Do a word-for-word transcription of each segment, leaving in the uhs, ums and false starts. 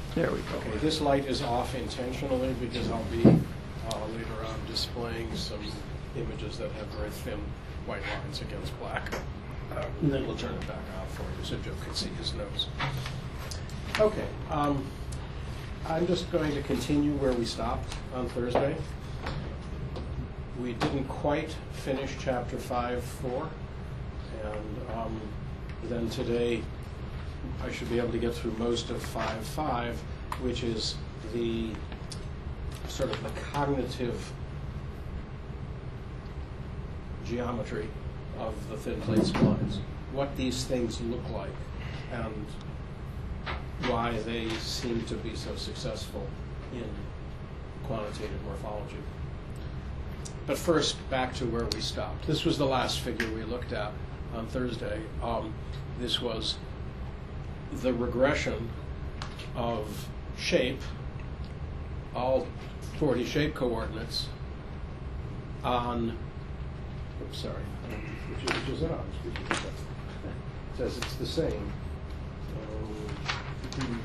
There we go. Okay, this light is off intentionally because I'll be uh, later on displaying some images that have very thin white lines against black. Uh, and then we'll turn it back on for you so Joe can see his nose. Okay, um, I'm just going to continue where we stopped on Thursday. We didn't quite finish chapter five four, and um, then today I should be able to get through most of five five, which is the sort of the cognitive geometry of the thin plate splines, what these things look like, and why they seem to be so successful in quantitative morphology. But first, back to where we stopped. This was the last figure we looked at on Thursday. Um, this was the regression of shape, all forty shape coordinates, on, oops, sorry, which is, which is it on? It says it's the same. Um,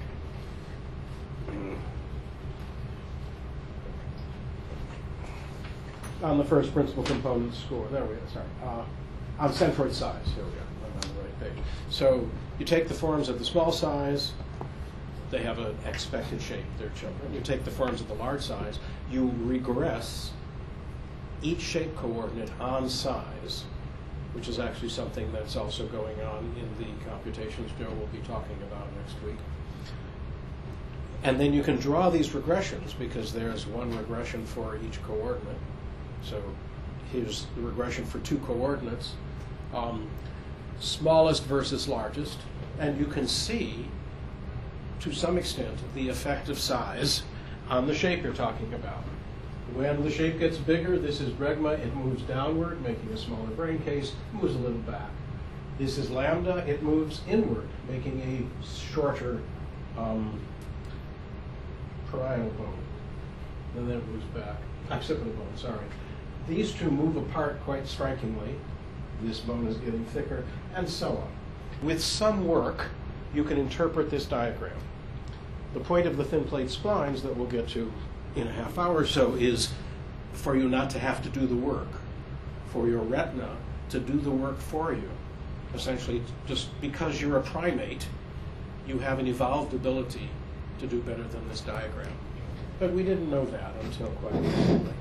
on the first principal component score. There we go, sorry. Uh, on centroid size, here we go, I'm on the right page. So you take the forms of the small size, they have an expected shape, they're children. You take the forms of the large size, you regress each shape coordinate on size, which is actually something that's also going on in the computations Joe will be talking about next week. And then you can draw these regressions because there's one regression for each coordinate. So here's the regression for two coordinates, um, smallest versus largest, and you can see, to some extent, the effect of size on the shape you're talking about. When the shape gets bigger, this is bregma, it moves downward, making a smaller brain case, moves a little back. This is lambda, it moves inward, making a shorter um, parietal bone, and then it moves back, occipital bone, sorry. These two move apart quite strikingly. This bone is getting thicker, and so on. With some work, you can interpret this diagram. The point of the thin plate splines that we'll get to in a half hour or so is for you not to have to do the work, for your retina to do the work for you. Essentially, just because you're a primate, you have an evolved ability to do better than this diagram. But we didn't know that until quite recently.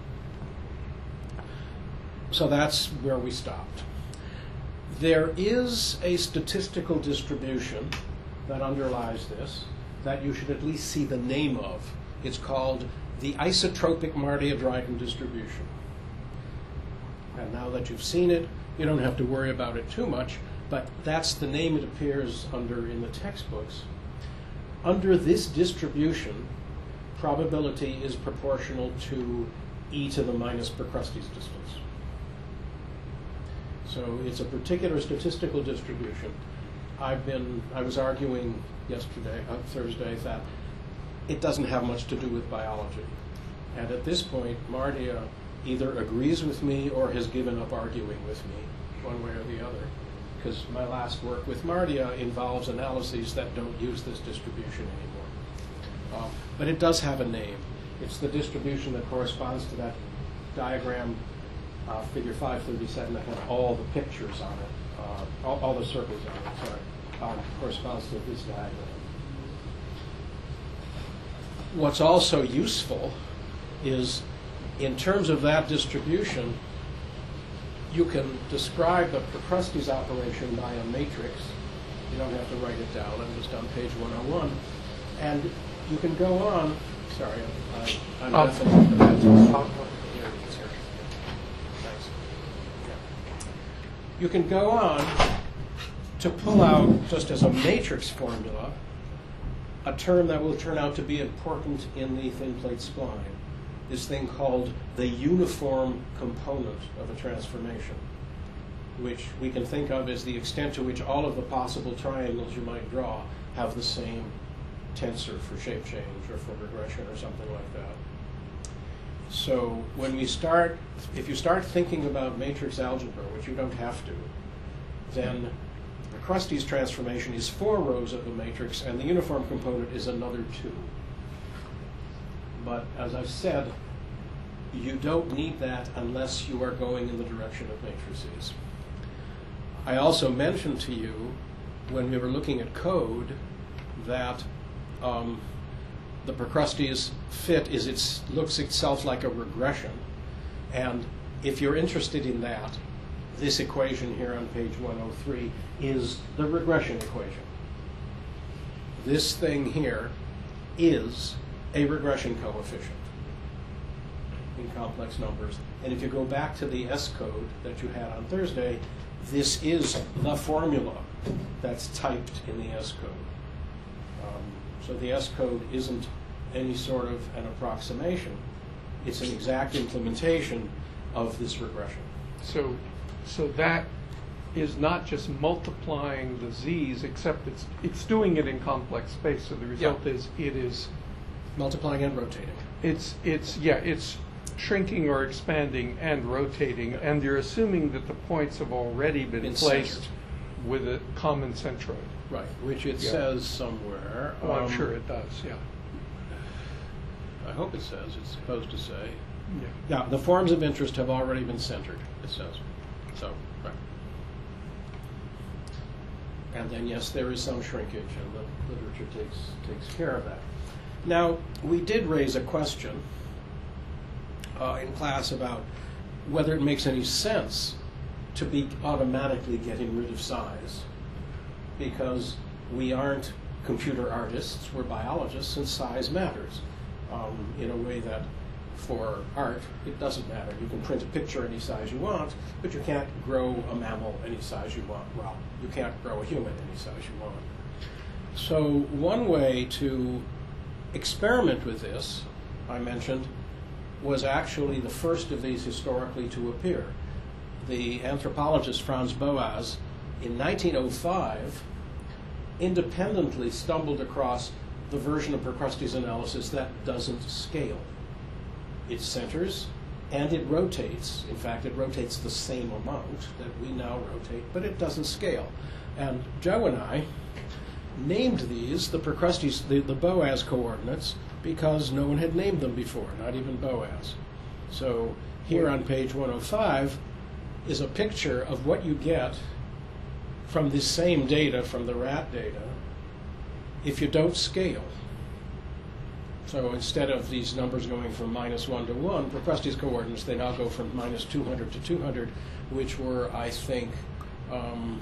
So that's where we stopped. There is a statistical distribution that underlies this that you should at least see the name of. It's called the isotropic Mardia-Dryden distribution. And now that you've seen it, you don't have to worry about it too much, but that's the name it appears under in the textbooks. Under this distribution, probability is proportional to e to the minus Procrustes distance. So it's a particular statistical distribution. I've been, I was arguing yesterday, uh, Thursday, that it doesn't have much to do with biology. And at this point, Mardia either agrees with me or has given up arguing with me, one way or the other, because my last work with Mardia involves analyses that don't use this distribution anymore. Um, but it does have a name. It's the distribution that corresponds to that diagram, uh, figure five thirty-seven, that had all the pictures on it, uh, all, all the circles on it, sorry, um, corresponds to this diagram. What's also useful is, in terms of that distribution, you can describe the Procrustes operation by a matrix. You don't have to write it down. I'm just on page one oh one. And you can go on. Sorry, I, I'm um, definitely for that. Here it is, here. Thanks. Yeah. You can go on to pull out, just as a matrix formula, a term that will turn out to be important in the thin plate spline, this thing called the uniform component of a transformation, which we can think of as the extent to which all of the possible triangles you might draw have the same tensor for shape change or for regression or something like that. So when we start, if you start thinking about matrix algebra, which you don't have to, then Procruste's transformation is four rows of the matrix, and the uniform component is another two. But as I've said, you don't need that unless you are going in the direction of matrices. I also mentioned to you when we were looking at code that um, the Procruste's fit is it looks itself like a regression. And if you're interested in that, this equation here on page one oh three is the regression equation. This thing here is a regression coefficient in complex numbers. And if you go back to the S code that you had on Thursday, this is the formula that's typed in the S code. Um, so the S code isn't any sort of an approximation. It's an exact implementation of this regression. So, so that is not just multiplying the z's, except it's it's doing it in complex space. So the result Yeah. is it is Multiplying and rotating. it's it's yeah it's shrinking or expanding and rotating, Yeah. and you're assuming that the points have already been, Been placed centered. with a common centroid. Right, which it Yeah. says somewhere. Well, I'm um, sure it does. Yeah. I hope it says, it's supposed to say. Yeah. Yeah, the forms of interest have already been centered, it says. So, right. And then, yes, there is some shrinkage, and the literature takes, takes care of that. Now, we did raise a question uh, in class about whether it makes any sense to be automatically getting rid of size, because we aren't computer artists, we're biologists, and size matters um, in a way that for art, it doesn't matter. You can print a picture any size you want, but you can't grow a mammal any size you want. Well, you can't grow a human any size you want. So one way to experiment with this, I mentioned, was actually the first of these historically to appear. The anthropologist Franz Boas, in nineteen oh five, independently stumbled across the version of Procruste's analysis that doesn't scale. It centers and it rotates. In fact, it rotates the same amount that we now rotate, but it doesn't scale. And Joe and I named these the Procruste's, the, the Boas coordinates, because no one had named them before, not even Boas. So here on page one oh five is a picture of what you get from this same data, from the rat data, if you don't scale. So instead of these numbers going from minus one to one, Procruste's coordinates, they now go from minus two hundred to two hundred, which were, I think, um,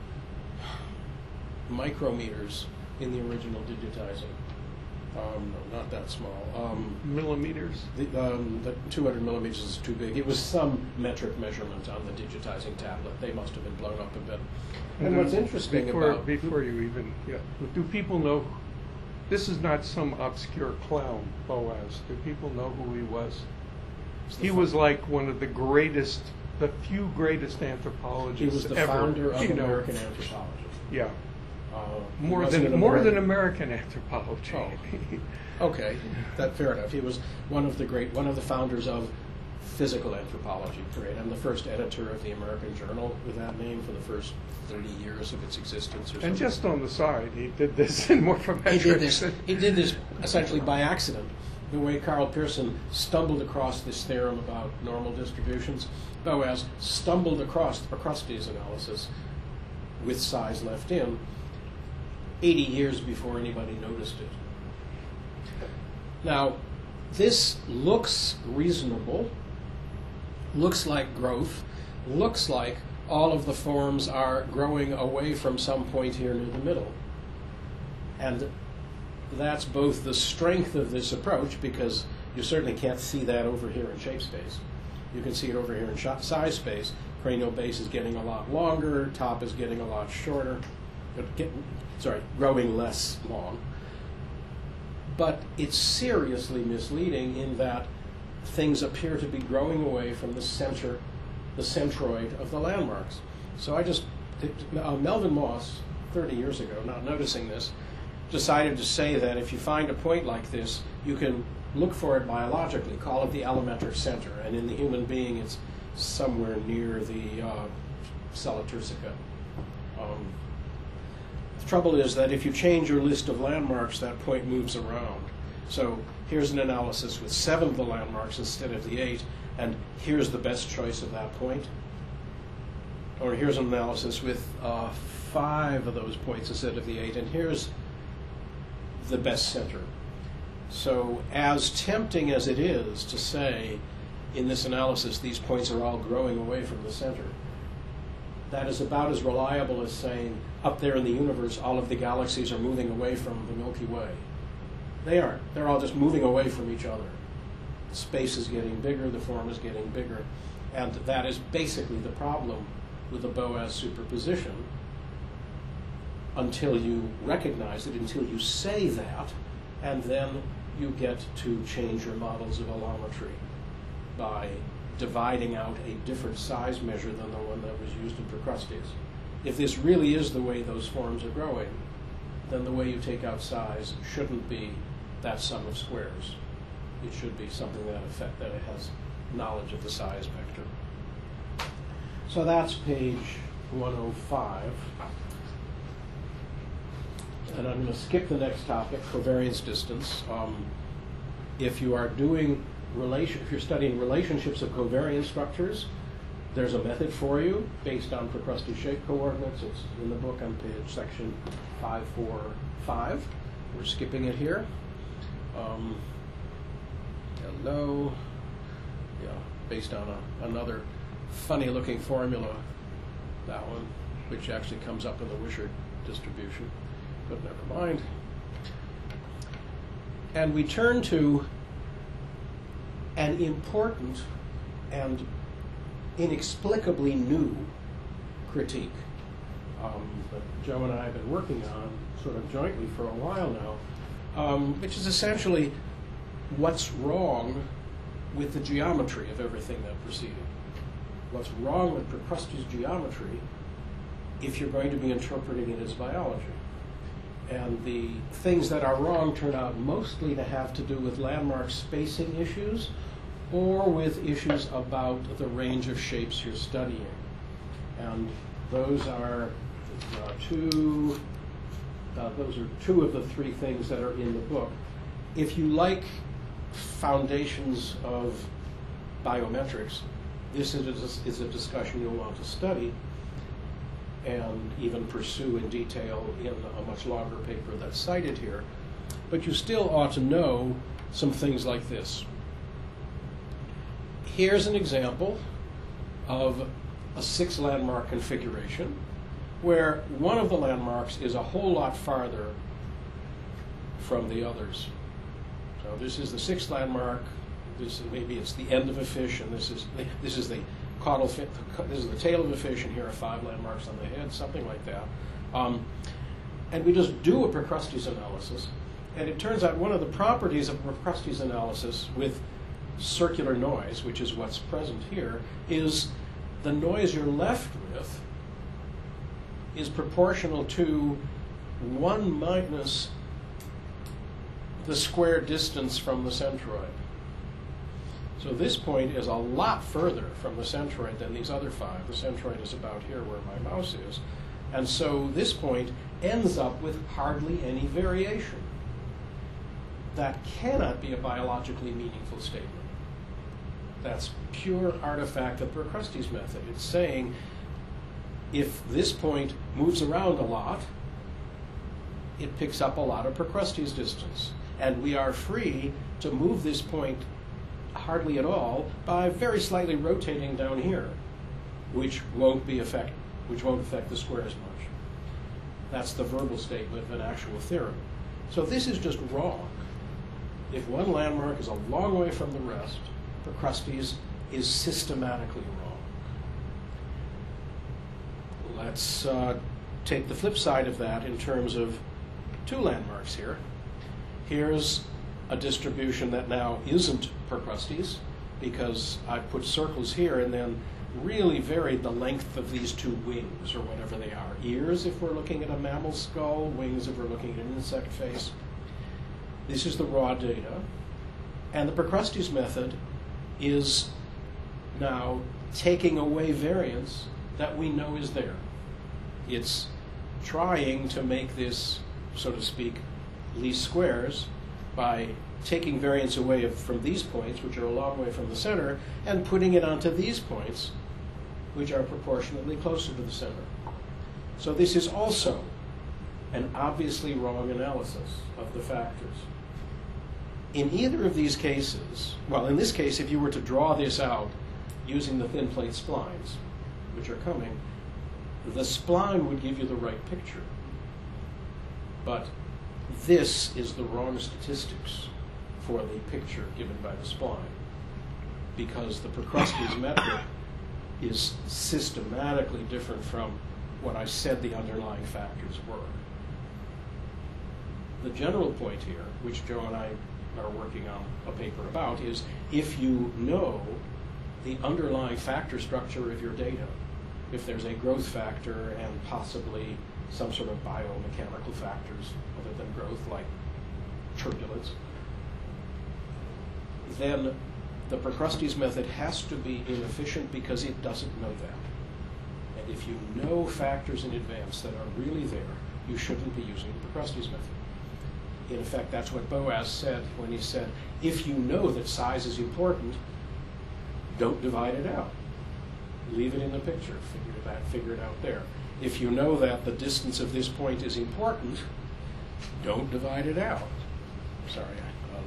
micrometers in the original digitizing. Um, no, not that small. Um, Millimeters. the, um, the two hundred millimeters is too big. It was some metric measurement on the digitizing tablet. They must have been blown up a bit. And what's interesting before, about... Before you even, yeah, do people know, this is not some obscure clown, Boas. Do people know who he was? He was like one of the greatest, the few greatest anthropologists ever. He was the ever, founder of you know. American anthropology. Yeah. Uh, More wasn't than an more than American- American anthropology. Oh. Okay, that fair enough. He was one of the great, one of the founders of physical anthropology, great, and the first editor of the American Journal with that name for the first thirty years of its existence. Or something. And just on the side, he did this in morphometrics. He did this. He did this essentially by accident. The way Carl Pearson stumbled across this theorem about normal distributions, Boas stumbled across the Procruste's analysis with size left in eighty years before anybody noticed it. Now, this looks reasonable, looks like growth, looks like all of the forms are growing away from some point here near the middle. And that's both the strength of this approach, because you certainly can't see that over here in shape space. You can see it over here in size space. Cranial base is getting a lot longer, top is getting a lot shorter, but get, sorry, growing less long. But it's seriously misleading in that things appear to be growing away from the center, the centroid of the landmarks. So I just, uh, Melvin Moss, thirty years ago, not noticing this, decided to say that if you find a point like this, you can look for it biologically, call it the allometric center, and in the human being it's somewhere near the uh, cella turcica. Um, trouble is that if you change your list of landmarks, that point moves around. So here's an analysis with seven of the landmarks instead of the eight, and here's the best choice of that point. Or here's an analysis with uh, five of those points instead of the eight, and here's the best center. So as tempting as it is to say, in this analysis, these points are all growing away from the center, that is about as reliable as saying, up there in the universe, all of the galaxies are moving away from the Milky Way. They aren't. They're all just moving away from each other. Space is getting bigger, the form is getting bigger, and that is basically the problem with the Boas superposition until you recognize it, until you say that, and then you get to change your models of allometry by dividing out a different size measure than the one that was used in Procrustes. If this really is the way those forms are growing, then the way you take out size shouldn't be that sum of squares. It should be something that affect that it has knowledge of the size vector. So that's page one oh five. And I'm going to skip the next topic, covariance distance. Um, if you are doing relation, if you're studying relationships of covariance structures, there's a method for you based on Procrustes shape coordinates. It's in the book on page section five forty-five. We're skipping it here. Um, hello. Yeah, based on a, another funny-looking formula, that one, which actually comes up in the Wishart distribution. But never mind. And we turn to an important and inexplicably new critique um, that Joe and I have been working on sort of jointly for a while now, um, which is essentially what's wrong with the geometry of everything that preceded. What's wrong with Procrustes geometry if you're going to be interpreting it as biology? And the things that are wrong turn out mostly to have to do with landmark spacing issues or with issues about the range of shapes you're studying. And those are uh, two, uh, those are two of the three things that are in the book. If you like foundations of biometrics, this is a, is a discussion you'll want to study and even pursue in detail in a much longer paper that's cited here. But you still ought to know some things like this. Here's an example of a six landmark configuration where one of the landmarks is a whole lot farther from the others. So this is the sixth landmark. This is, maybe it's the end of a fish, and this is the, this is the caudal fin, this is the tail of a fish, and here are five landmarks on the head, something like that. Um, and we just do a Procrustes analysis, and it turns out one of the properties of Procrustes analysis with circular noise, which is what's present here, is the noise you're left with is proportional to one minus the square distance from the centroid. So this point is a lot further from the centroid than these other five. The centroid is about here where my mouse is. And so this point ends up with hardly any variation. That cannot be a biologically meaningful statement. That's pure artifact of Procrustes method. It's saying if this point moves around a lot, it picks up a lot of Procrustes distance. And we are free to move this point hardly at all by very slightly rotating down here, which won't be affect, which won't affect the square as much. That's the verbal statement of an actual theorem. So this is just wrong. If one landmark is a long way from the rest, Procrustes is systematically wrong. Let's uh, take the flip side of that in terms of two landmarks here. Here's a distribution that now isn't Procrustes, because I put circles here and then really varied the length of these two wings, or whatever they are. Ears if we're looking at a mammal skull, wings if we're looking at an insect face. This is the raw data. And the Procrustes method is now taking away variance that we know is there. It's trying to make this, so to speak, least squares by taking variance away of, from these points, which are a long way from the center, and putting it onto these points, which are proportionately closer to the center. So this is also an obviously wrong analysis of the factors. In either of these cases, well, in this case, if you were to draw this out using the thin plate splines, which are coming, the spline would give you the right picture. But this is the wrong statistics for the picture given by the spline, because the Procrustes method is systematically different from what I said the underlying factors were. The general point here, which Joe and I are working on a paper about, is if you know the underlying factor structure of your data, if there's a growth factor and possibly some sort of biomechanical factors other than growth, like turbulence, then the Procrustes method has to be inefficient because it doesn't know that. And if you know factors in advance that are really there, you shouldn't be using the Procrustes method. In effect, that's what Boas said when he said, if you know that size is important, don't divide it out. Leave it in the picture, figure it out, figure it out there. If you know that the distance of this point is important, don't divide it out. Sorry, um,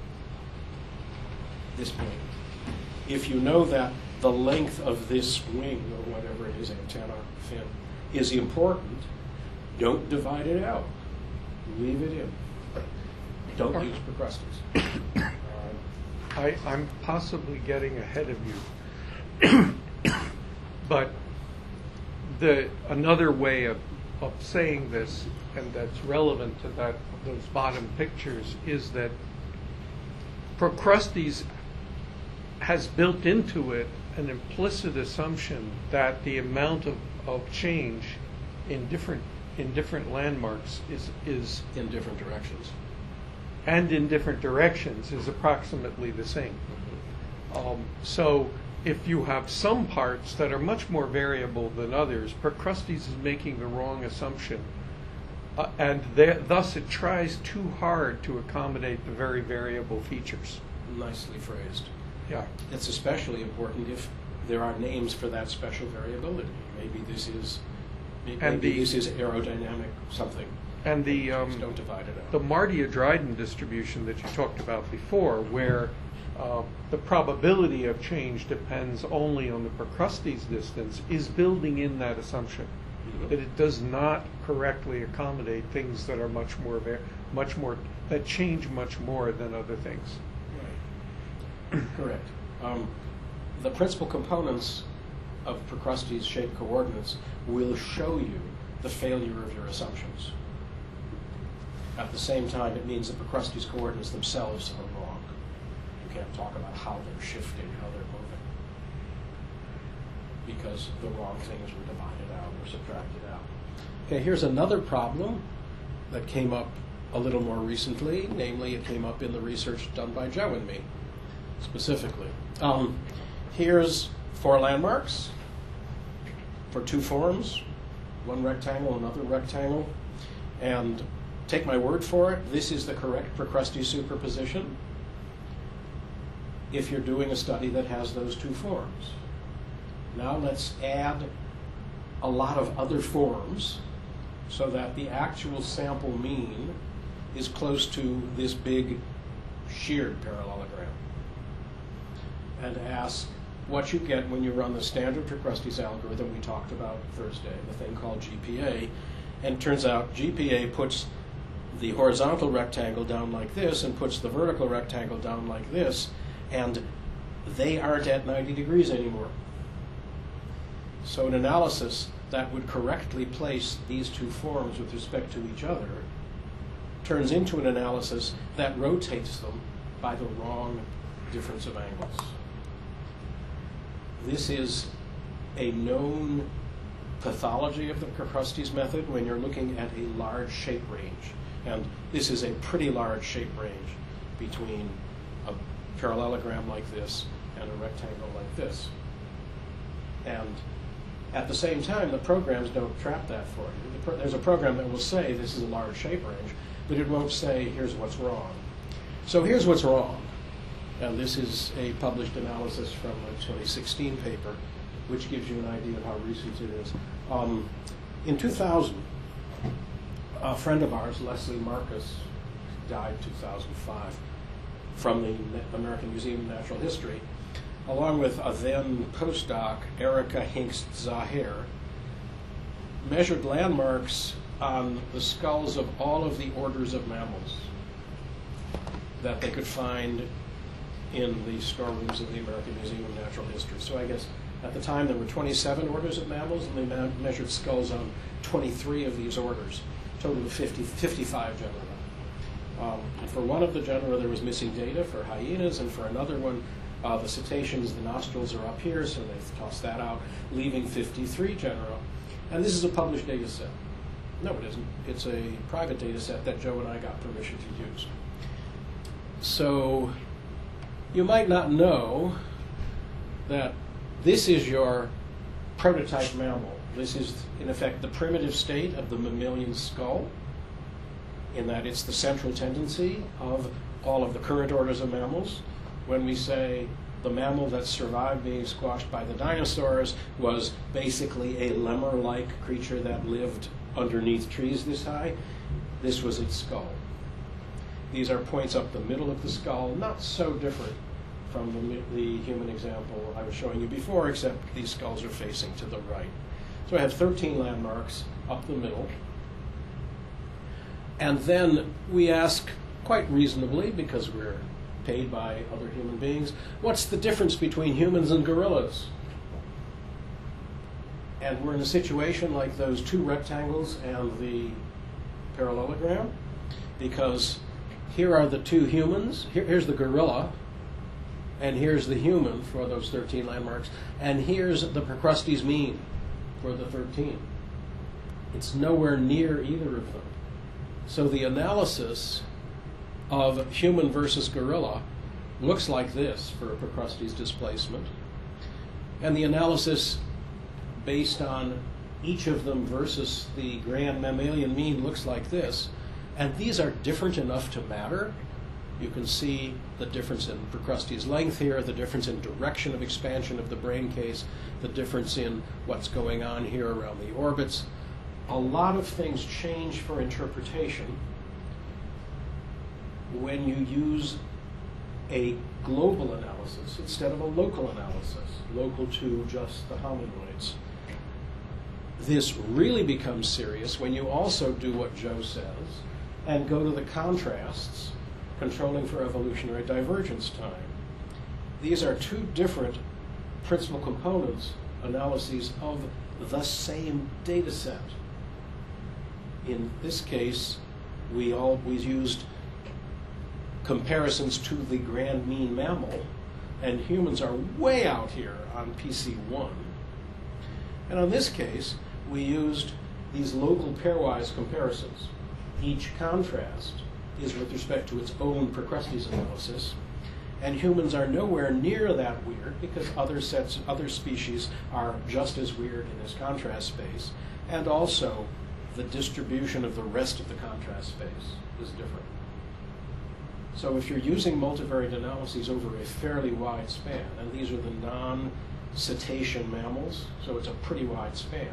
this point. If you know that the length of this wing, or whatever it is, antenna, fin, is important, don't divide it out. Leave it in. Don't use Procrustes. uh, I, I'm possibly getting ahead of you, but the another way of, of saying this, and that's relevant to that those bottom pictures, is that Procrustes has built into it an implicit assumption that the amount of, of change in different in different landmarks is is in different directions. and in different directions is approximately the same. Um, so if you have some parts that are much more variable than others, Procrustes is making the wrong assumption. Uh, and there, thus it tries too hard to accommodate the very variable features. Nicely phrased. Yeah. It's especially important if there are names for that special variability. Maybe this is maybe And the- this is aerodynamic something. And the Just um, don't divide it out. the Mardia-Dryden distribution that you talked about before, where uh, the probability of change depends only on the Procrustes distance, is building in that assumption Mhm. that it does not correctly accommodate things that are much more va- much more that change much more than other things. Right. Correct. Um, the principal components of Procrustes shaped coordinates will show you the failure of your assumptions. At the same time, it means the Procrustes coordinates themselves are wrong. You can't talk about how they're shifting, how they're moving, because the wrong things were divided out or subtracted out. Okay, here's another problem that came up a little more recently. Namely, it came up in the research done by Joe and me, specifically. Um, here's four landmarks for two forms, one rectangle, another rectangle, and take my word for it, this is the correct Procrustes superposition if you're doing a study that has those two forms. Now let's add a lot of other forms so that the actual sample mean is close to this big sheared parallelogram. And ask what you get when you run the standard Procrustes algorithm we talked about Thursday, the thing called G P A. And it turns out G P A puts the horizontal rectangle down like this and puts the vertical rectangle down like this, and they aren't at ninety degrees anymore. So an analysis that would correctly place these two forms with respect to each other turns into an analysis that rotates them by the wrong difference of angles. This is a known pathology of the Procrustes method when you're looking at a large shape range. And this is a pretty large shape range between a parallelogram like this and a rectangle like this. And At the same time, the programs don't trap that for you. The pro- there's a program that will say this is a large shape range, but it won't say here's what's wrong. So here's what's wrong. And this is a published analysis from a twenty sixteen paper, which gives you an idea of how recent it is. Um, in two thousand, a friend of ours, Leslie Marcus, died in two thousand five, from the American Museum of Natural History, along with a then postdoc, Erica Hinkst Zahir, measured landmarks on the skulls of all of the orders of mammals that they could find in the storerooms of the American Museum of Natural History. So I guess at the time there were twenty-seven orders of mammals, and they ma- measured skulls on twenty-three of these orders, total of fifty, fifty-five genera. Um, for one of the genera, there was missing data for hyenas, and for another one, uh, the cetaceans, the nostrils are up here, so they've tossed that out, leaving fifty-three genera. And this is a published data set. No, it isn't. It's a private data set that Joe and I got permission to use. So you might not know that this is your prototype mammal. This is, in effect, the primitive state of the mammalian skull, in that it's the central tendency of all of the current orders of mammals. When we say the mammal that survived being squashed by the dinosaurs was basically a lemur-like creature that lived underneath trees this high, this was its skull. These are points up the middle of the skull, not so different from the, the human example I was showing you before, except these skulls are facing to the right. So I have thirteen landmarks up the middle. And then we ask, quite reasonably, because we're paid by other human beings, what's the difference between humans and gorillas? And we're in a situation like those two rectangles and the parallelogram, because here are the two humans. Here, here's the gorilla, and here's the human for those thirteen landmarks, and here's the Procrustes mean for the thirteen. It's nowhere near either of them. So the analysis of human versus gorilla looks like this for Procrustes displacement, and the analysis based on each of them versus the grand mammalian mean looks like this. And these are different enough to matter. You can see the difference in Procrustes length here, the difference in direction of expansion of the brain case, the difference in what's going on here around the orbits. A lot of things change for interpretation when you use a global analysis instead of a local analysis, local to just the hominoids. This really becomes serious when you also do what Joe says and go to the contrasts, controlling for evolutionary divergence time. These are two different principal components analyses of the same data set. In this case, we always used comparisons to the grand mean mammal, and humans are way out here on P C one. And in this case, we used these local pairwise comparisons. Each contrast is with respect to its own Procrustes analysis, and humans are nowhere near that weird because other sets, other species are just as weird in this contrast space, and also the distribution of the rest of the contrast space is different. So if you're using multivariate analyses over a fairly wide span, and these are the non-cetacean mammals, so it's a pretty wide span,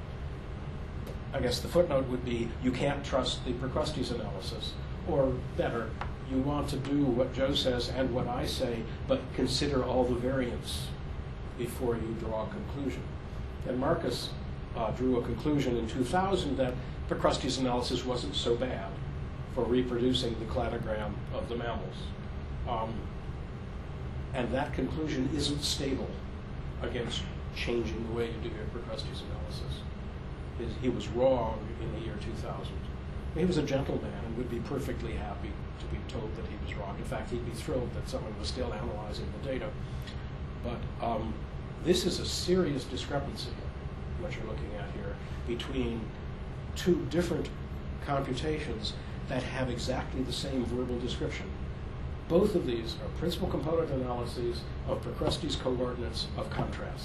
I guess the footnote would be you can't trust the Procrustes analysis. Or better, you want to do what Joe says and what I say, but consider all the variants before you draw a conclusion. And Marcus uh, drew a conclusion in two thousand that Procrustes analysis wasn't so bad for reproducing the cladogram of the mammals. Um, and that conclusion isn't stable against changing the way you do your Procrustes analysis. His, he was wrong in the year two thousand. He was a gentleman and would be perfectly happy to be told that he was wrong. In fact, he'd be thrilled that someone was still analyzing the data. But um, this is a serious discrepancy, what you're looking at here, between two different computations that have exactly the same verbal description. Both of these are principal component analyses of Procrustes coordinates of contrasts.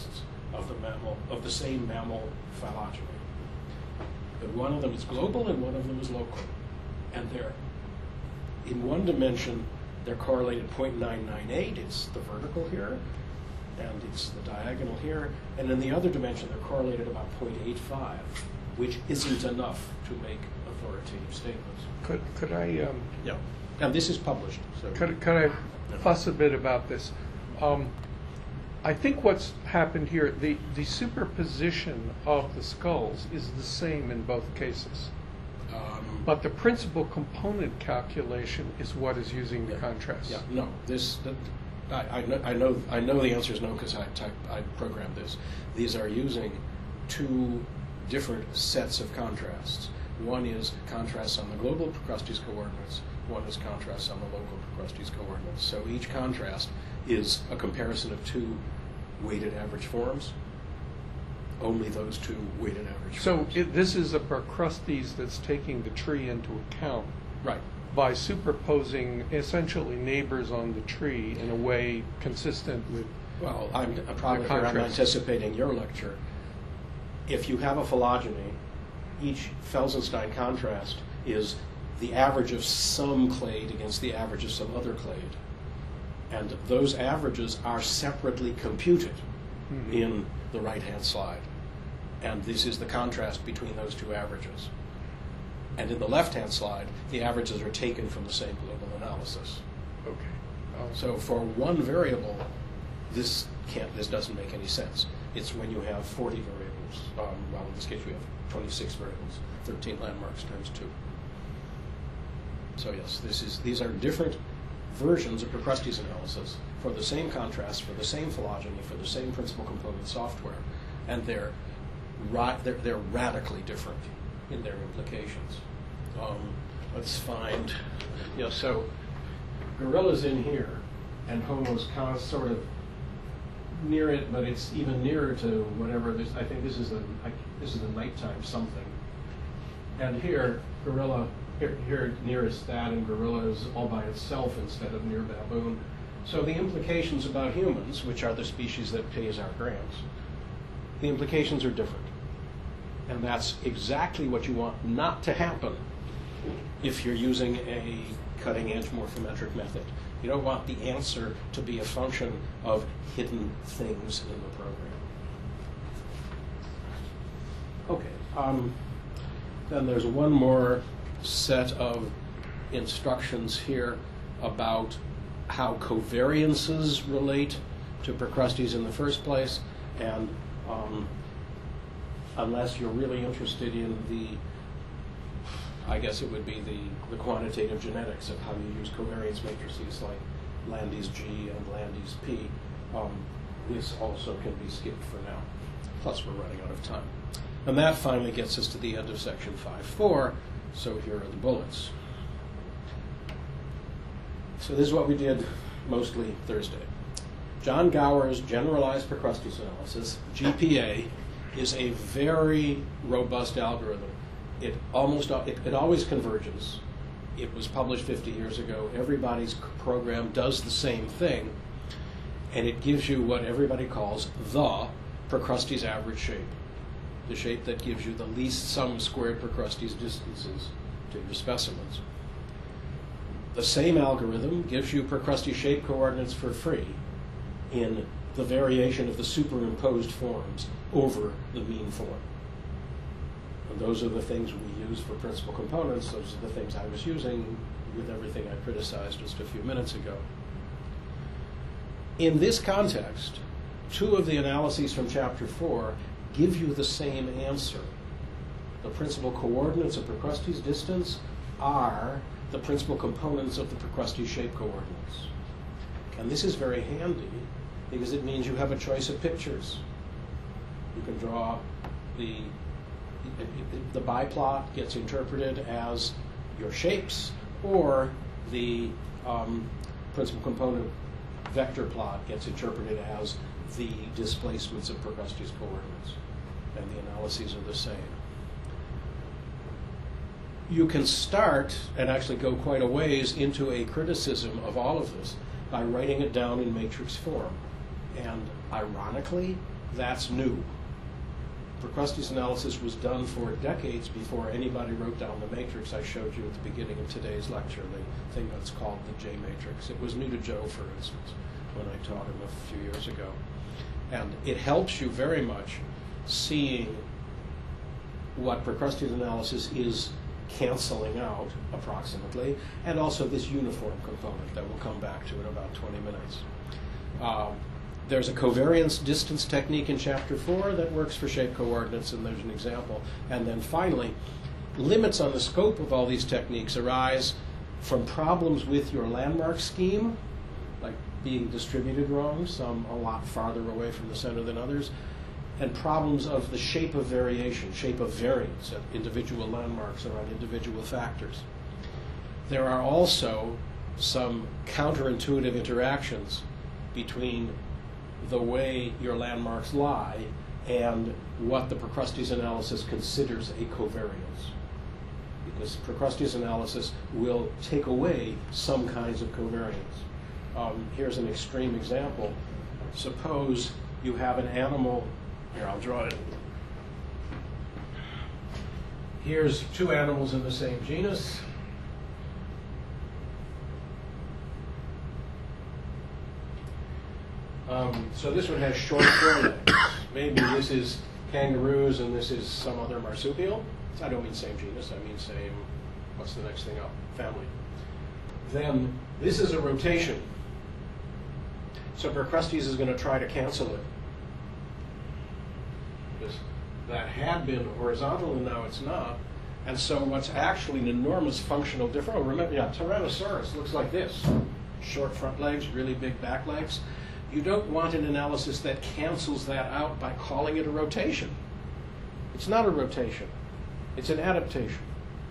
of the mammal, of the same mammal phylogeny. But one of them is global and one of them is local. And they're, in one dimension, they're correlated zero point nine nine eight, it's the vertical here, and it's the diagonal here. And in the other dimension, they're correlated about zero point eight five, which isn't enough to make authoritative statements. Could, could I, um, Yeah. And this is published. So could, could I fuss a bit about this? Um, I think what's happened here, the, the superposition of the skulls is the same in both cases. Um, But the principal component calculation is what is using the Yeah. contrast. Yeah, no, this, that, I, I know, I know, I know the answer is no because I type, I programmed this. These are using two different sets of contrasts. One is contrasts on the global Procrustes coordinates, one is contrasts on the local Procrustes coordinates. So each contrast is a comparison of two weighted average forms. Only those two weighted average So forms. it, this is a Procrustes that's taking the tree into account Right. by superposing essentially neighbors on the tree in a way consistent with. Well, I'm, I'm probably The here, I'm contrast. anticipating your lecture. If you have a phylogeny, each Felsenstein contrast is the average of some clade against the average of some other clade. And those averages are separately computed Mhm. in the right-hand slide. And this is the contrast between those two averages. And in the left-hand slide, the averages are taken from the same global analysis. Okay. Oh, So for one variable, this can't, this doesn't make any sense. It's when you have forty variables. Um, well, in this case, we have twenty-six variables, thirteen landmarks times two. So yes, this is these are different versions of Procrustes analysis for the same contrast, for the same phylogeny, for the same principal component software, and they're ra- they're, they're radically different in their implications. Um, let's find, yeah. So gorilla's in here, and Homo's kind of sort of near it, but it's even nearer to whatever. This, I think this is the I, this is the nighttime something. And here, gorilla here, here nearest that, and gorilla is all by itself instead of near baboon. So the implications about humans, which are the species that pays our grants, the implications are different, and that's exactly what you want not to happen if you're using a cutting-edge morphometric method. You don't want the answer to be a function of hidden things in the program. Okay. Um, then there's one more set of instructions here about how covariances relate to Procrustes in the first place, and um, unless you're really interested in the I guess it would be the, the quantitative genetics of how you use covariance matrices like Landes G and Landes P. Um, this also can be skipped for now. Plus, we're running out of time. And that finally gets us to the end of section five point four, so here are the bullets. So this is what we did mostly Thursday. John Gower's generalized Procrustes analysis, G P A, is a very robust algorithm. It almost it, it always converges. It was published fifty years ago. Everybody's program does the same thing, and it gives you what everybody calls the Procrustes average shape, the shape that gives you the least sum squared Procrustes distances to your specimens. The same algorithm gives you Procrustes shape coordinates for free in the variation of the superimposed forms over the mean form. And those are the things we use for principal components. Those are the things I was using with everything I criticized just a few minutes ago. In this context, two of the analyses from chapter four give you the same answer. The principal coordinates of Procrustes distance are the principal components of the Procrustes shape coordinates. And this is very handy because it means you have a choice of pictures. You can draw the the biplot gets interpreted as your shapes, or the um, principal component vector plot gets interpreted as the displacements of Procrustes coordinates, and the analyses are the same. You can start and actually go quite a ways into a criticism of all of this by writing it down in matrix form. And ironically, that's new. Procrustes analysis was done for decades before anybody wrote down the matrix I showed you at the beginning of today's lecture, the thing that's called the J matrix. It was new to Joe, for instance, when I taught him a few years ago. And it helps you very much seeing what Procrustes analysis is canceling out, approximately, and also this uniform component that we'll come back to in about twenty minutes. Um, There's a covariance distance technique in chapter four that works for shape coordinates, and there's an example. And then finally, limits on the scope of all these techniques arise from problems with your landmark scheme, like being distributed wrong, some a lot farther away from the center than others, and problems of the shape of variation, shape of variance at individual landmarks or on individual factors. There are also some counterintuitive interactions between the way your landmarks lie and what the Procrustes analysis considers a covariance. Because Procrustes analysis will take away some kinds of covariance. Um, here's an extreme example. Suppose you have an animal, here I'll draw it. Here's two animals in the same genus. Um, so this one has short forelegs. Maybe this is kangaroos and this is some other marsupial. I don't mean same genus, I mean same, what's the next thing up? Family. Then this is a rotation. So Procrustes is going to try to cancel it. Because that had been horizontal and now it's not. And so what's actually an enormous functional difference, oh, remember, yeah, Tyrannosaurus looks like this. Short front legs, really big back legs. You don't want an analysis that cancels that out by calling it a rotation. It's not a rotation. It's an adaptation.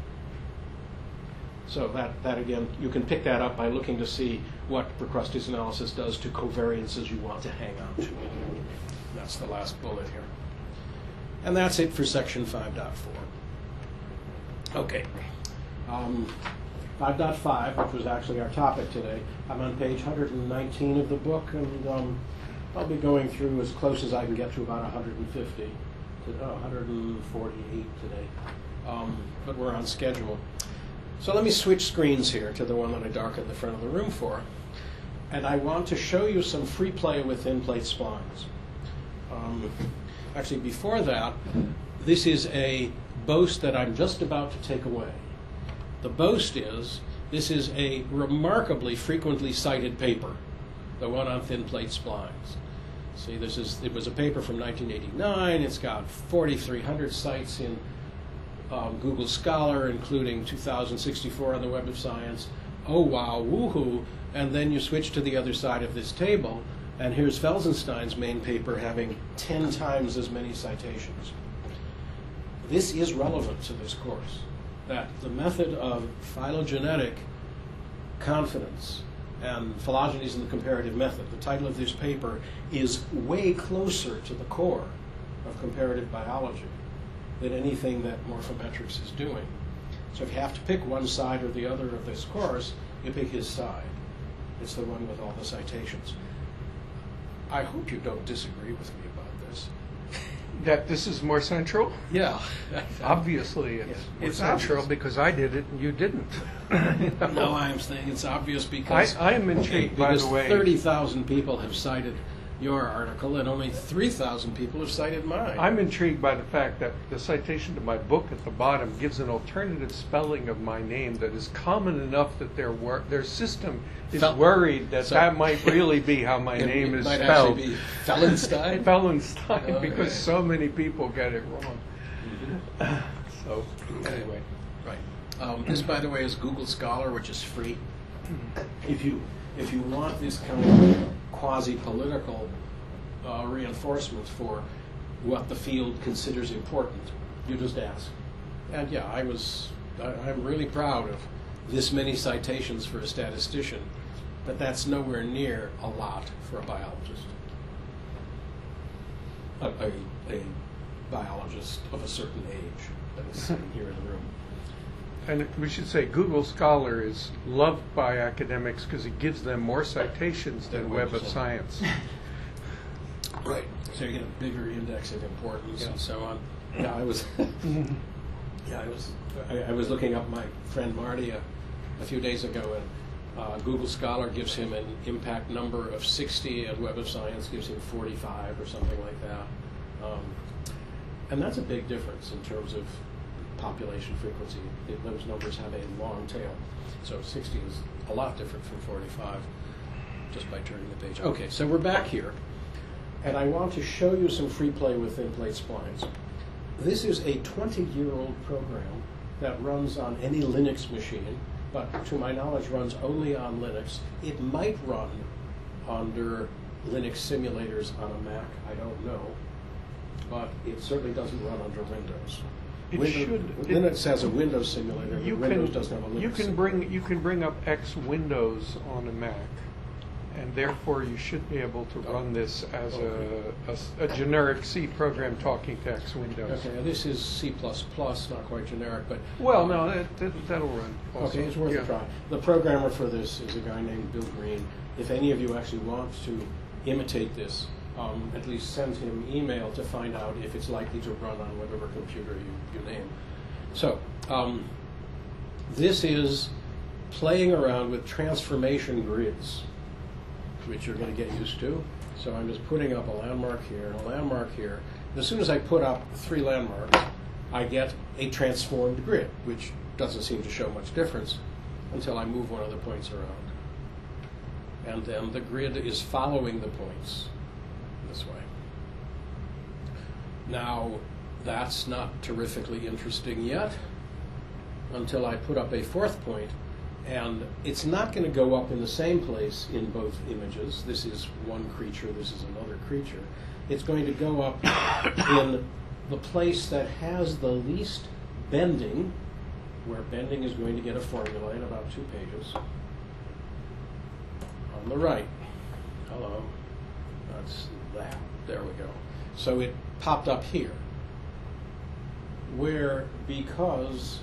So that, that again, you can pick that up by looking to see what Procrustes analysis does to covariances you want to hang on to. That's the last bullet here. And that's it for section five point four. Okay. Um, five point five, which was actually our topic today. I'm on page one hundred nineteen of the book, and um, I'll be going through as close as I can get to about one hundred fifty, to, oh, one hundred forty-eight today. Um, but we're on schedule. So let me switch screens here to the one that I darkened the front of the room for. And I want to show you some free play with thin plate splines. Um, actually, before that, this is a boast that I'm just about to take away. The boast is, this is a remarkably frequently cited paper, the one on thin plate splines. See, this is, it was a paper from nineteen eighty-nine. It's got forty-three hundred cites in um, Google Scholar, including two thousand sixty-four on the Web of Science. Oh, wow, woohoo. And then you switch to the other side of this table, and here's Felsenstein's main paper having ten times as many citations. This is relevant to this course, that the method of phylogenetic confidence and phylogenies in the comparative method, the title of this paper, is way closer to the core of comparative biology than anything that morphometrics is doing. So if you have to pick one side or the other of this course, you pick his side. It's the one with all the citations. I hope you don't disagree with me about this. That this is more central? Yeah. Obviously, it's, Yeah. it's It's central obvious. because I did it and you didn't. No, I'm saying it's obvious because I, I am intrigued, by because the way. thirty thousand people have cited your article and only three thousand people have cited mine. I'm intrigued by the fact that the citation to my book at the bottom gives an alternative spelling of my name that is common enough that their wor- their system is Fel- worried that So- that might really be how my It- name it is might spelled. actually be Fellenstein. Fellenstein, Okay. because so many people get it wrong. So, anyway. Right. Um, this, by the way, is Google Scholar, which is free. If you if you want this kind of quasi-political uh, reinforcement for what the field considers important, you just ask. And yeah, I was I, I'm really proud of this many citations for a statistician, but that's nowhere near a lot for a biologist. A, a, a biologist of a certain age that is sitting here in the room. And we should say Google Scholar is loved by academics because it gives them more citations than Web of Science. Right. So you get a bigger index of importance Yeah. and so on. Yeah, I was. yeah, I was. I, I was looking up my friend Marty a, a few days ago, and uh, Google Scholar gives him an impact number of sixty, and Web of Science gives him forty-five or something like that. Um, and that's a big difference in terms of population frequency. It, those numbers have a long tail. So sixty is a lot different from forty-five, just by turning the page. Okay, so we're back here. And I want to show you some free play with thin plate splines. This is a twenty-year-old program that runs on any Linux machine, but to my knowledge runs only on Linux. It might run under Linux simulators on a Mac, I don't know, but it certainly doesn't run under Windows. It Windows should. Linux has a Windows simulator, but You Windows can doesn't have a Linux you can simulator. bring you can bring up X Windows on a Mac, and therefore you should be able to run this as a, a s- a generic C program talking to X Windows. Okay, now this is C plus plus, not quite generic, but Well, no, that, that that'll run. Also. okay, it's worth Yeah. a try. The programmer for this is a guy named Bill Green. If any of you actually want to imitate this, um, at least send him email to find out if it's likely to run on whatever computer you, you name. So, um, this is playing around with transformation grids, which you're going to get used to. So I'm just putting up a landmark here and a landmark here. As soon as I put up three landmarks, I get a transformed grid, which doesn't seem to show much difference until I move one of the points around. And then the grid is following the points this way. Now, that's not terrifically interesting yet until I put up a fourth point. And it's not going to go up in the same place in both images. This is one creature, this is another creature. It's going to go up in the place that has the least bending, where bending is going to get a formula in about two pages. On the right. Hello. That's that. There we go. So it popped up here, where because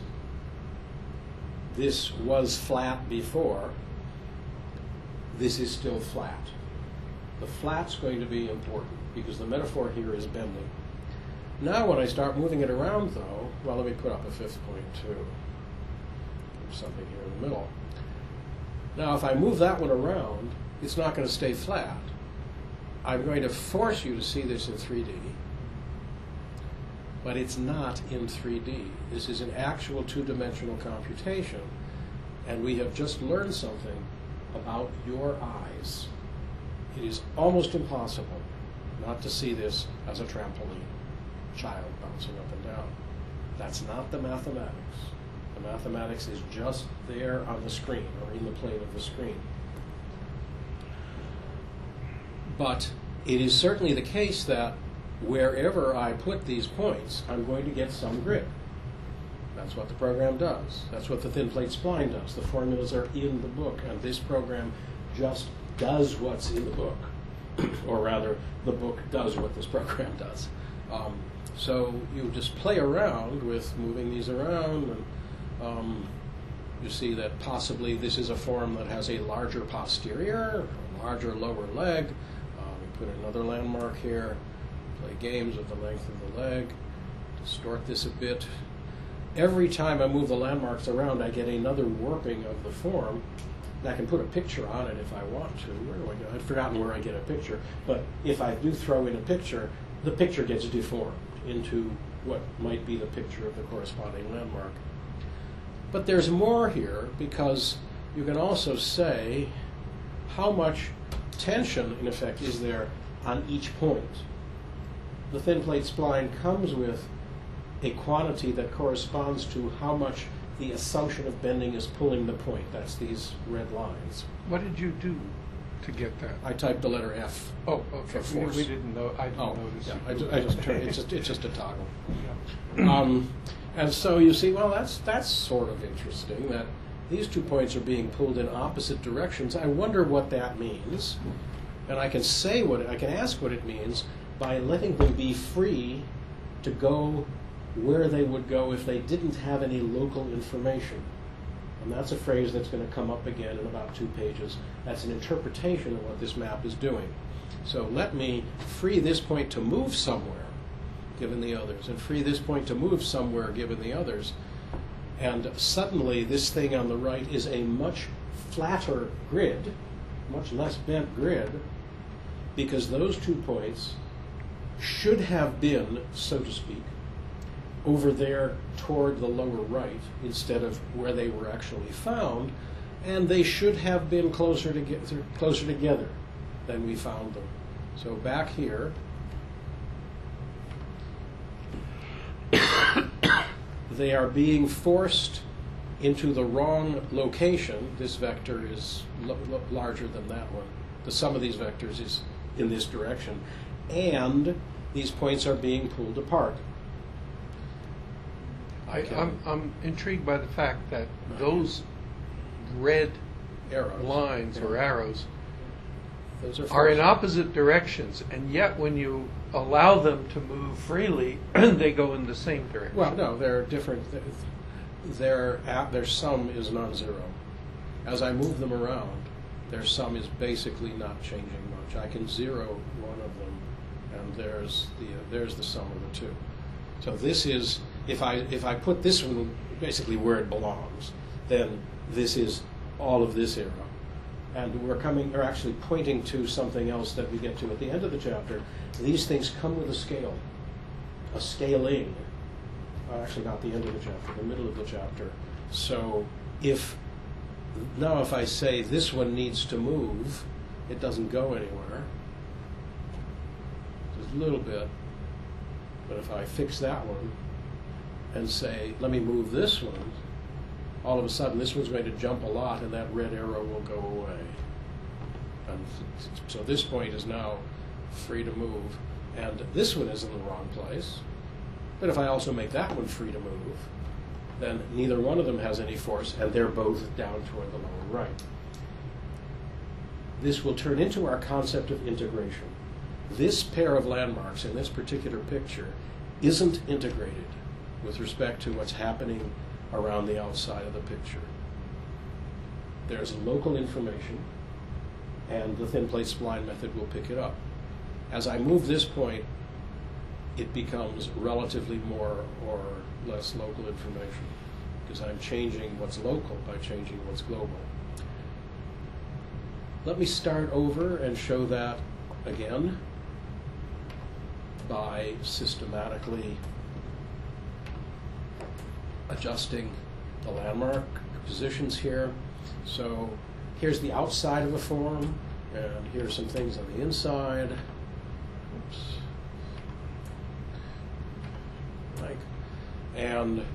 this was flat before, this is still flat. The flat's going to be important because the metaphor here is bending. Now when I start moving it around though, well, let me put up a fifth point too. There's something here in the middle. Now if I move that one around, it's not going to stay flat. I'm going to force you to see this in three D, but it's not in three D. This is an actual two-dimensional computation, and we have just learned something about your eyes. It is almost impossible not to see this as a trampoline, child bouncing up and down. That's not the mathematics. The mathematics is just there on the screen, or in the plane of the screen. But it is certainly the case that wherever I put these points, I'm going to get some grid. That's what the program does. That's what the thin plate spline does. The formulas are in the book, and this program just does what's in the book. Or rather, the book does what this program does. Um, so you just play around with moving these around, and um, you see that possibly this is a form that has a larger posterior, a larger lower leg. Uh, we put another landmark here. Play games with the length of the leg, distort this a bit. Every time I move the landmarks around, I get another warping of the form. And I can put a picture on it if I want to. Where do I go? I've forgotten where I get a picture. But if I do throw in a picture, the picture gets deformed into what might be the picture of the corresponding landmark. But there's more here, because you can also say how much tension, in effect, is there on each point. The thin plate spline comes with a quantity that corresponds to how much the assumption of bending is pulling the point. That's these red lines. What did you do to get that? I typed the letter F. Oh, okay. For We, force. we didn't know. I didn't Oh, notice. yeah. you I do just, I just that. turned, it's just it's just a toggle. Yeah. Um, and so you see, well, that's that's sort of interesting that these two points are being pulled in opposite directions. I wonder what that means, and I can say what it, I can ask what it means by letting them be free to go where they would go if they didn't have any local information. And that's a phrase that's going to come up again in about two pages. That's an interpretation of what this map is doing. So let me free this point to move somewhere, given the others, and free this point to move somewhere, given the others. And suddenly this thing on the right is a much flatter grid, much less bent grid, because those two points should have been, so to speak, over there toward the lower right instead of where they were actually found, and they should have been closer together, closer together than we found them. So back here, they are being forced into the wrong location. This vector is l- l- larger than that one. The sum of these vectors is in this direction, and these points are being pulled apart. I, Okay. I'm, I'm intrigued by the fact that those red Arrows. lines or Yeah. arrows Those are, are in forced. opposite directions, and yet when you allow them to move freely, they go in the same direction. Well, no, they're different. Their a- their sum is non-zero. As I move them around, their sum is basically not changing much. I can zero one of them, and there's the uh, there's the sum of the two. So this is, if I if I put this one basically where it belongs, then this is all of this arrow. And we're coming, we're actually pointing to something else that we get to at the end of the chapter. These things come with a scale, a scaling. Uh, actually, not the end of the chapter, the middle of the chapter. So if, now if I say this one needs to move, it doesn't go anywhere. Just a little bit. But if I fix that one and say, let me move this one, all of a sudden this one's going to jump a lot and that red arrow will go away. And so this point is now free to move. And this one is in the wrong place. But if I also make that one free to move, then neither one of them has any force, and they're both down toward the lower right. This will turn into our concept of integration. This pair of landmarks in this particular picture isn't integrated with respect to what's happening around the outside of the picture. There's local information, and the thin plate spline method will pick it up. As I move this point, it becomes relatively more or less local information, because I'm changing what's local by changing what's global. Let me start over and show that again by systematically adjusting the landmark positions here. So here's the outside of the form, and here's some things on the inside. Oops. Like, and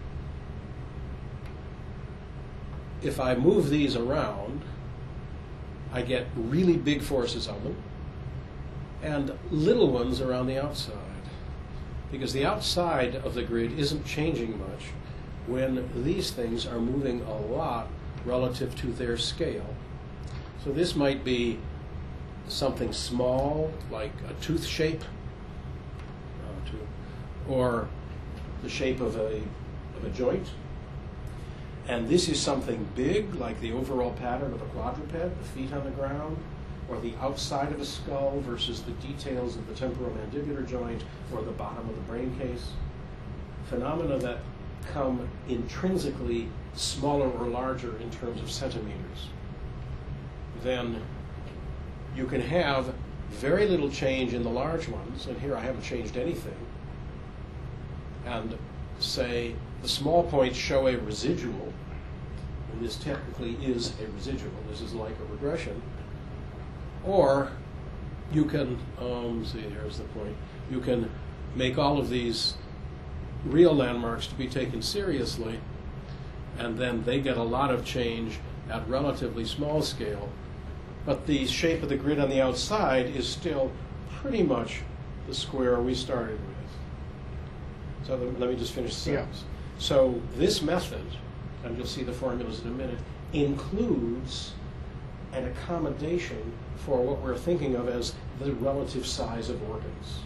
if I move these around, I get really big forces on them and little ones around the outside, because the outside of the grid isn't changing much when these things are moving a lot relative to their scale. So this might be something small, like a tooth shape, uh, to, or the shape of a, of a joint. And this is something big, like the overall pattern of a quadruped, the feet on the ground, or the outside of a skull versus the details of the temporomandibular joint, or the bottom of the brain case. Phenomena that come intrinsically smaller or larger in terms of centimeters. Then you can have very little change in the large ones, and here I haven't changed anything, and say the small points show a residual, and this technically is a residual, this is like a regression. Or you can, um, see, here's the point, you can make all of these real landmarks to be taken seriously, and then they get a lot of change at relatively small scale, but the shape of the grid on the outside is still pretty much the square we started with. So the, let me just finish the sentence. Yeah. So this method, and you'll see the formulas in a minute, includes an accommodation for what we're thinking of as the relative size of organs.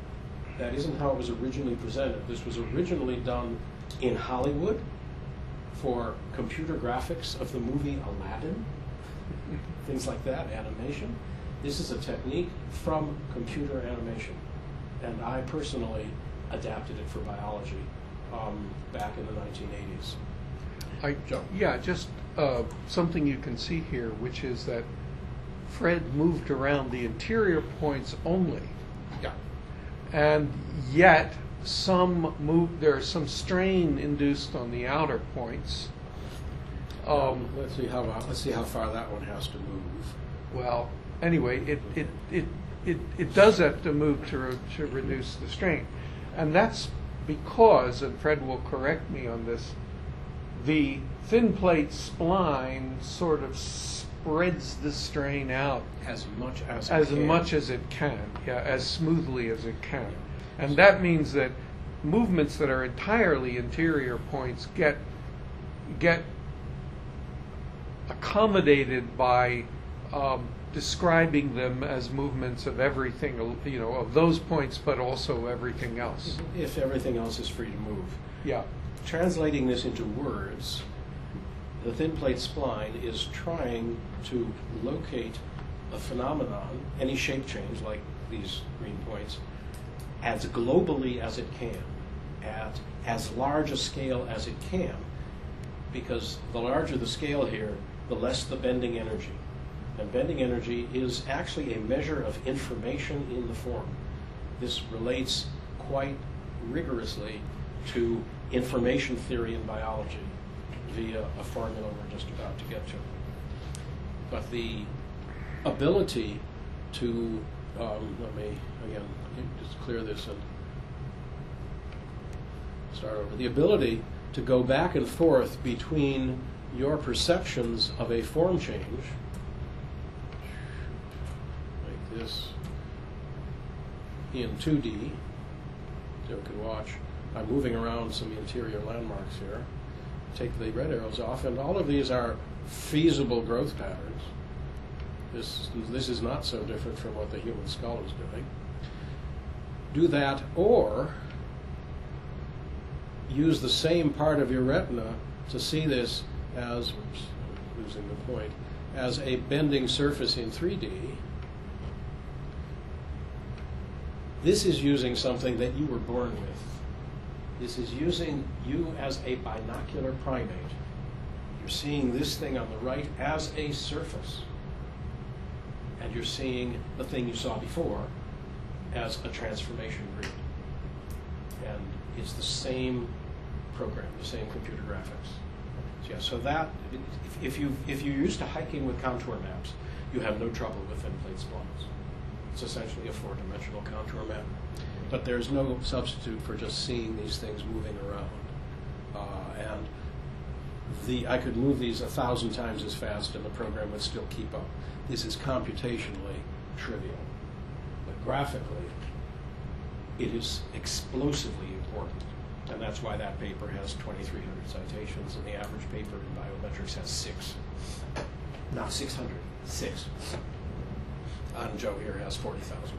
That isn't how it was originally presented. This was originally done in Hollywood for computer graphics of the movie Aladdin, things like that, animation. This is a technique from computer animation. And I personally adapted it for biology um, back in the nineteen eighties. I, Joe. yeah, just uh, something you can see here, which is that Fred moved around the interior points only, Yeah. and yet some move. There's some strain induced on the outer points. Um, let's see how let's see how far that one has to move. well, anyway, it it, it it it does have to move to re- to reduce the strain, and that's because, and Fred will correct me on this, the thin plate spline sort of spreads the strain out As much as it as can. much as it can, yeah, as smoothly as it can. And that means that movements that are entirely interior points get get accommodated by um, describing them as movements of everything, you know, of those points, but also everything else. If everything else is free to move. Yeah. Translating this into words, the thin plate spline is trying to locate a phenomenon, any shape change like these green points, as globally as it can, at as large a scale as it can, because the larger the scale here, the less the bending energy. And bending energy is actually a measure of information in the form. This relates quite rigorously to information theory in biology via a formula we're just about to get to. But the ability to, um, let me, again, just clear this and start over. The ability to go back and forth between your perceptions of a form change, like this, in two D, so you can watch. I'm moving around some interior landmarks here. Take the red arrows off, and all of these are feasible growth patterns. This, this is not so different from what the human skull is doing. Do that, or use the same part of your retina to see this as, oops, I'm losing the point, as a bending surface in three D. This is using something that you were born with. This is using you as a binocular primate. You're seeing this thing on the right as a surface. And you're seeing the thing you saw before as a transformation grid. And it's the same program, the same computer graphics. So, yeah, so that, if, if, you, if you're used to hiking with contour maps, you have no trouble with thin plate splines. It's essentially a four-dimensional contour map. But there's no substitute for just seeing these things moving around. Uh, and the I could move these a thousand times as fast and the program would still keep up. This is computationally trivial. But graphically, it is explosively important. And that's why that paper has twenty-three hundred citations, and the average paper in biometrics has six. Not six hundred, six. And Joe here has forty thousand.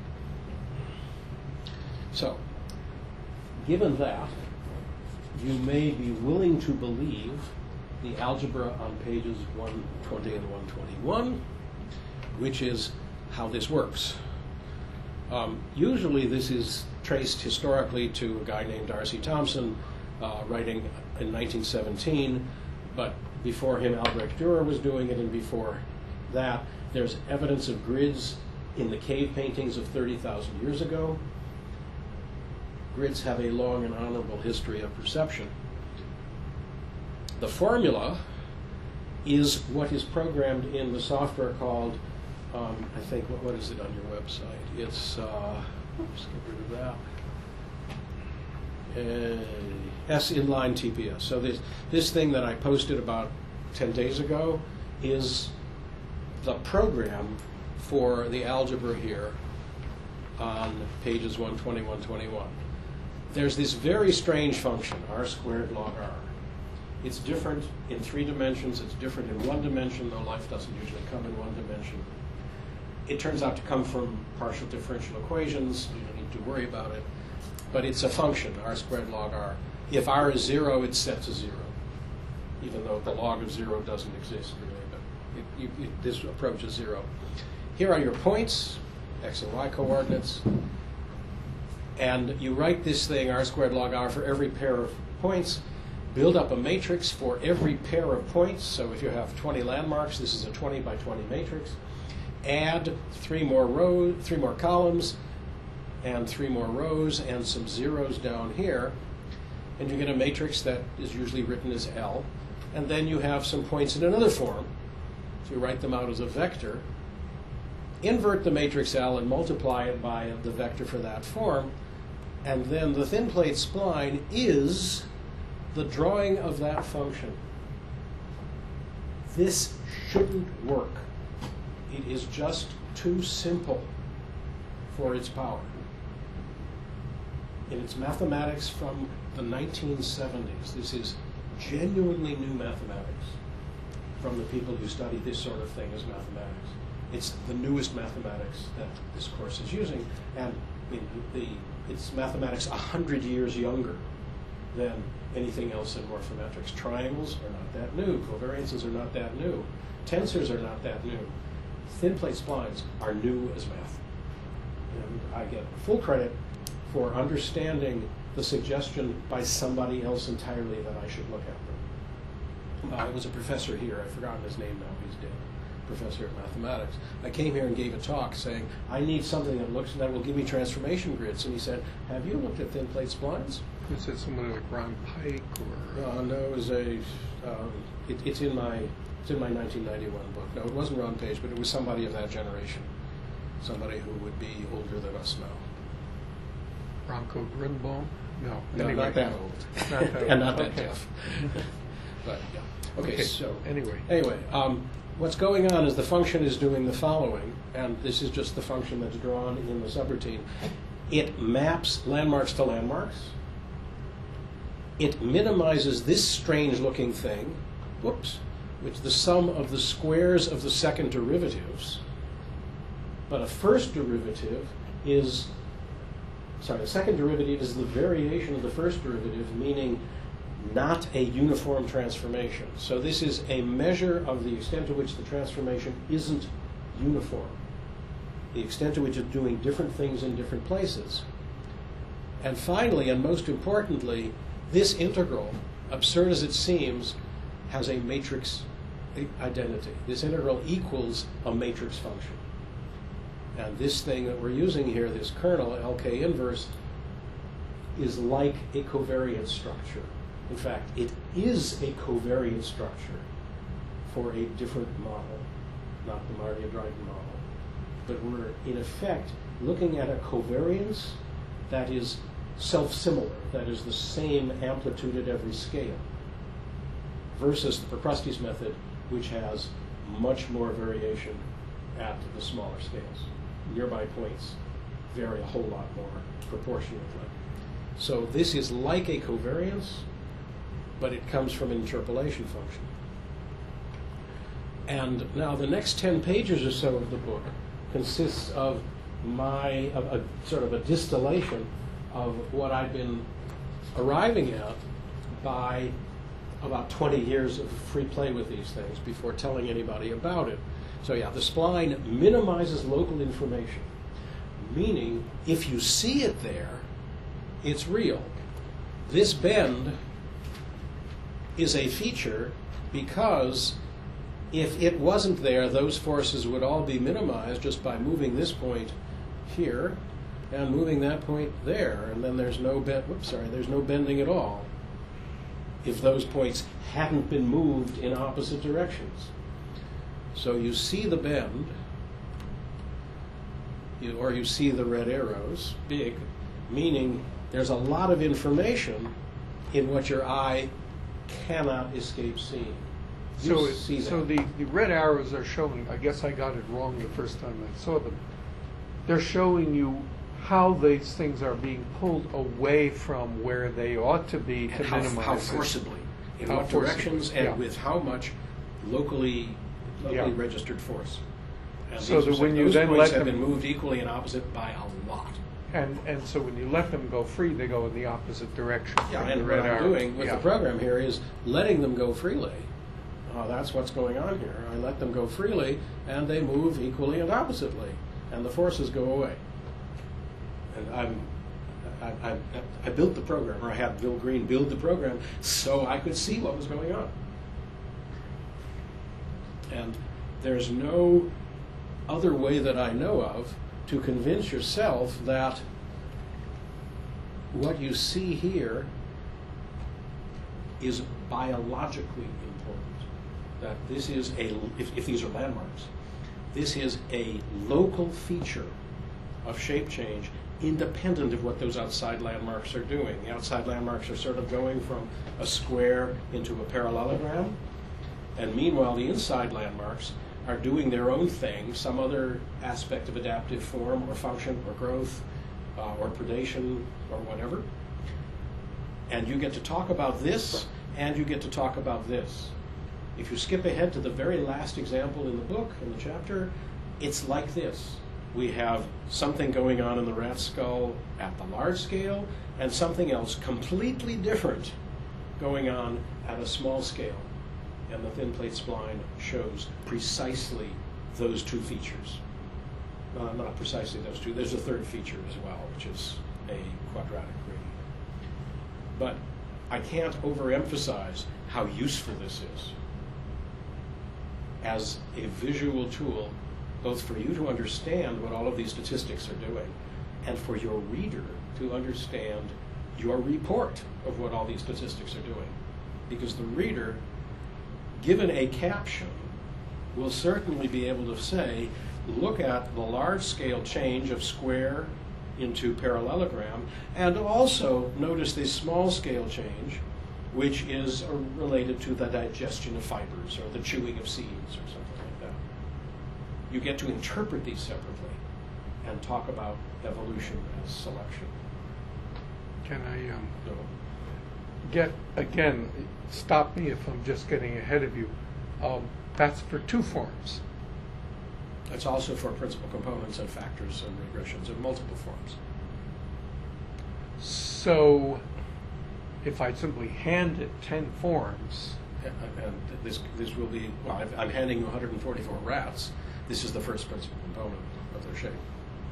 So, given that, you may be willing to believe the algebra on pages one twenty and one twenty-one, which is how this works. Um, usually this is traced historically to a guy named Darcy Thompson, uh, writing in nineteen seventeen, but before him Albrecht Dürer was doing it, and before that there's evidence of grids in the cave paintings of thirty thousand years ago. Grids have a long and honorable history of perception. The formula is what is programmed in the software called, um, I think, what, what is it on your website? It's, uh, oops, get rid of that. Uh, S inline T P S. So this, this thing that I posted about ten days ago is the program for the algebra here on pages one twenty, one twenty-one. There's this very strange function, r squared log r. It's different in three dimensions, it's different in one dimension, though life doesn't usually come in one dimension. It turns out to come from partial differential equations, you don't need to worry about it, but it's a function, r squared log r. If r is zero, it's set to zero. even though the log of zero doesn't exist really, but it, you, it, this approaches zero. Here are your points, x and y coordinates, and you write this thing r squared log r for every pair of points, build up a matrix for every pair of points. So if you have twenty landmarks, this is a twenty by twenty matrix. Add three more rows, three more columns, and three more rows, and some zeros down here, and you get a matrix that is usually written as L. And then you have some points in another form, so you write them out as a vector. Invert the matrix L and multiply it by the vector for that form, and then the thin plate spline is the drawing of that function. This shouldn't work. It is just too simple for its power. And it's mathematics from the nineteen seventies. This is genuinely new mathematics from the people who study this sort of thing as mathematics. It's the newest mathematics that this course is using, and I mean, the, it's mathematics a hundred years younger than anything else in morphometrics. Triangles are not that new. Covariances are not that new. Tensors are not that new. Thin plate splines are new as math. And I get full credit for understanding the suggestion by somebody else entirely that I should look at them. I was a professor here. I've forgotten his name now. He's dead. Professor of mathematics. I came here and gave a talk saying, I need something that looks that will give me transformation grids. And he said, have you looked at thin plate splines? Is it somebody like Ron Pike or? Uh, no, it was a. Um, it, it's in my. It's in my nineteen ninety-one book. No, it wasn't Ron Page, but it was somebody of that generation. Somebody who would be older than us now. Bronco Grunbaum? No. No, anyway. not that old. Not that and not old. that Okay. deaf. But yeah. Okay, Okay, so anyway. Anyway, um, what's going on is the function is doing the following, and this is just the function that's drawn in the subroutine. It maps landmarks to landmarks. It minimizes this strange-looking thing, whoops, which is the sum of the squares of the second derivatives. But a first derivative is, sorry, the second derivative is the variation of the first derivative, meaning not a uniform transformation. So this is a measure of the extent to which the transformation isn't uniform, the extent to which it's doing different things in different places. And finally, and most importantly, this integral, absurd as it seems, has a matrix identity. This integral equals a matrix function. And this thing that we're using here, this kernel, L K inverse, is like a covariance structure. In fact, it is a covariance structure for a different model, not the Mardia-Dryden model. But we're, in effect, looking at a covariance that is self-similar, that is the same amplitude at every scale, versus the Procrustes method, which has much more variation at the smaller scales. Nearby points vary a whole lot more proportionately. So this is like a covariance, but it comes from an interpolation function. And now the next ten pages or so of the book consists of my, of a sort of a distillation of what I've been arriving at by about twenty years of free play with these things before telling anybody about it. So yeah, the spline minimizes local information, meaning if you see it there, it's real. This bend is a feature because if it wasn't there, those forces would all be minimized just by moving this point here and moving that point there, and then there's no bend. Whoops, sorry, there's no bending at all if those points hadn't been moved in opposite directions. So you see the bend, you, or you see the red arrows, big, meaning there's a lot of information in what your eye cannot escape seeing. You So, it, see so that. the, the red arrows are showing, I guess I got it wrong the first time I saw them. They're showing you how these things are being pulled away from where they ought to be to and how, minimize how it. forcibly, in How what forcibly, directions, and yeah. with how much locally, locally Yeah. registered force. And So these that are- when you those then points let have them- been moved equally and opposite by a lot. And, and so when you let them go free, they go in the opposite direction. Yeah, from and the what red I'm arrow. doing with Yeah. the program here is letting them go freely. Uh, that's what's going on here. I let them go freely, and they move equally and oppositely, and the forces go away. And I'm, I, I, I built the program, or I had Bill Green build the program, so I could see what was going on. And there's no other way that I know of to convince yourself that what you see here is biologically important. That this is a, if, if these are landmarks, this is a local feature of shape change independent of what those outside landmarks are doing. The outside landmarks are sort of going from a square into a parallelogram, and meanwhile the inside landmarks are doing their own thing, some other aspect of adaptive form or function or growth uh, or predation or whatever. And you get to talk about this, and you get to talk about this. If you skip ahead to the very last example in the book, in the chapter, it's like this. We have something going on in the rat skull at the large scale, and something else completely different going on at a small scale. And the thin plate spline shows precisely those two features. Uh, not precisely those two. There's a third feature as well, which is a quadratic gradient. But I can't overemphasize how useful this is as a visual tool, both for you to understand what all of these statistics are doing, and for your reader to understand your report of what all these statistics are doing. Because the reader, given a caption, will certainly be able to say, look at the large scale change of square into parallelogram, and also notice this small scale change, which is uh, related to the digestion of fibers or the chewing of seeds or something like that. You get to interpret these separately and talk about evolution as selection. Can I um, So, get, again, stop me if I'm just getting ahead of you. Um, that's for two forms. it's also for principal components and factors and regressions in multiple forms. So if I simply hand it ten forms, And and this, this will be, well, I've- I'm handing you one hundred forty-four rats. This is the first principal component of their shape.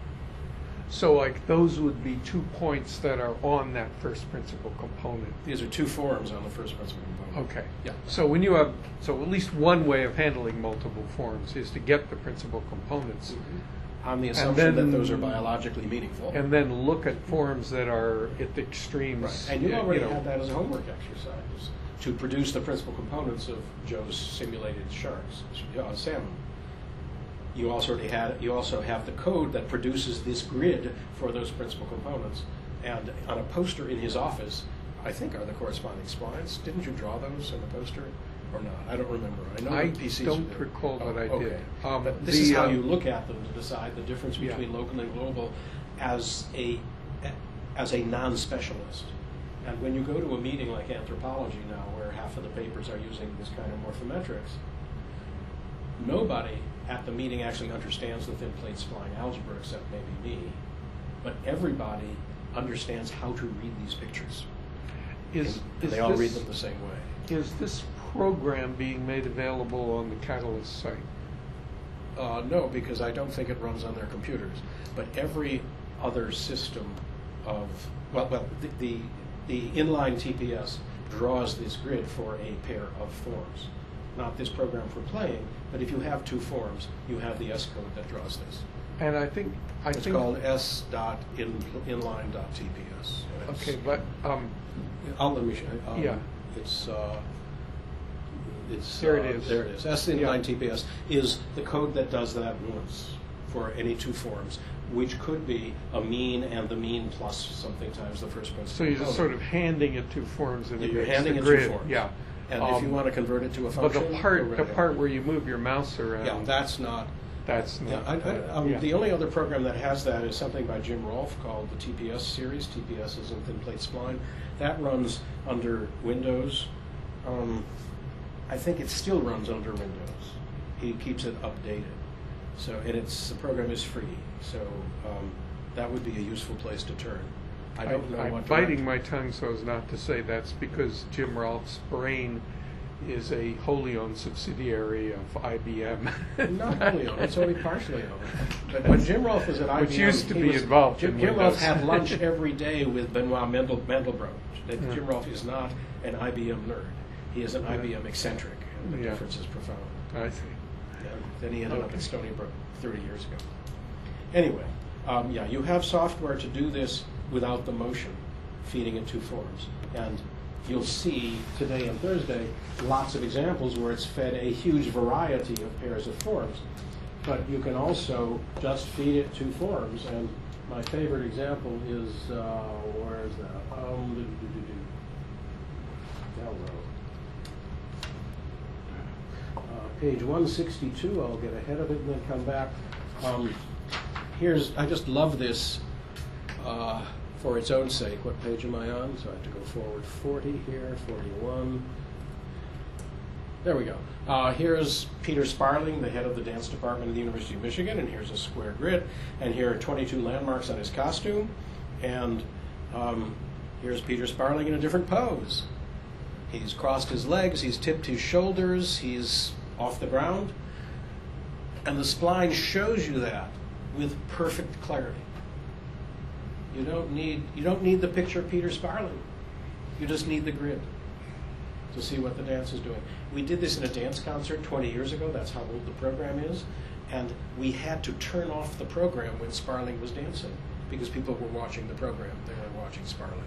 so like those would be two points that are on that first principal component. These are two forms on the first principal component. Okay. Yeah. So when you have, so at least one way of handling multiple forms is to get the principal components On the assumption then- that those are biologically meaningful. and then look at forms that are at the extremes. Right. And you y- already know. had that as a homework exercise, to produce the principal components of Joe's simulated sharks, uh, salmon. You also already had, you also have the code that produces this grid for those principal components. And on a poster in his office, I think are the corresponding splines. Didn't you draw those in the poster or not? I don't remember. I know I the P Cs don't did. recall that I okay. did. Um, but this the, is how um, you look at them to decide the difference Yeah. between local and global as a as a non-specialist. And when you go to a meeting like anthropology now, where half of the papers are using this kind of morphometrics, nobody at the meeting actually understands the thin plate spline algebra except maybe me. But everybody understands how to read these pictures. Is, and is they all this, read them the same way. Is this program being made available on the Catalyst site? Uh, no, because I don't think it runs on their computers. But every other system of, well, well the, the, the inline T P S draws this grid for a pair of forms. Not this program for playing, but if you have two forms, you have the S code that draws this. And I think I It's think called s dot in, inline dot T P S. And it's- okay, but um, I'll let me show you. Um, Yeah. It's, uh, it's. There it uh, is. There it is. S Yeah. inline T P S is the code that does that once for any two forms, which could be a mean and the mean plus something times the first principal. so you're just sort component. of handing it two forms and it You're makes handing the it grid. two forms. Yeah. And if you Um, want to convert it to a But function. the part go right the ahead. part where you move your mouse around, Yeah, that's not. that's Yeah, not. I, I, that. um, Yeah. The only other program that has that is something by Jim Rolfe called the T P S series. T P S is in thin plate spline. That runs under Windows. Um, I think it still runs under Windows. He keeps it updated. So, and it's the program is free. So, um, that would be a useful place to turn. I don't know I'm what biting direct- my tongue so as not to say that's because Jim Rolfe's brain is a wholly owned subsidiary of I B M. Not wholly owned, it's only partially owned. But when Jim Rolfe was at I B M, Which used to he be was- involved Jim, in Jim Rolfe Windows. had lunch every day with Benoit Mendel, Mendelbrot. That Yeah. Jim Rolfe is not an I B M nerd. He is an Yeah. I B M eccentric, and the Yeah. difference is profound. I see. Yeah, then he ended up Okay. at Stony Brook thirty years ago. Anyway, um, yeah, you have software to do this without the motion, feeding it two forms. And you'll see today and Thursday lots of examples where it's fed a huge variety of pairs of forms. But you can also just feed it two forms. And my favorite example is, uh, where is that? Um, do, do, do, do. Download. Uh, page one sixty-two, I'll get ahead of it and then come back. Um, here's, I just love this uh, for its own sake. What page am I on? So I have to go forward forty here, forty-one. There we go. Uh, here's Peter Sparling, the head of the dance department at the University of Michigan, and here's a square grid. And here are twenty-two landmarks on his costume. And um, here's Peter Sparling in a different pose. He's crossed his legs, he's tipped his shoulders, he's off the ground. And the spline shows you that with perfect clarity. You don't need, you don't need the picture of Peter Sparling. You just need the grid to see what the dance is doing. We did this in a dance concert twenty years ago. That's how old the program is. And we had to turn off the program when Sparling was dancing because people were watching the program. They weren't watching Sparling.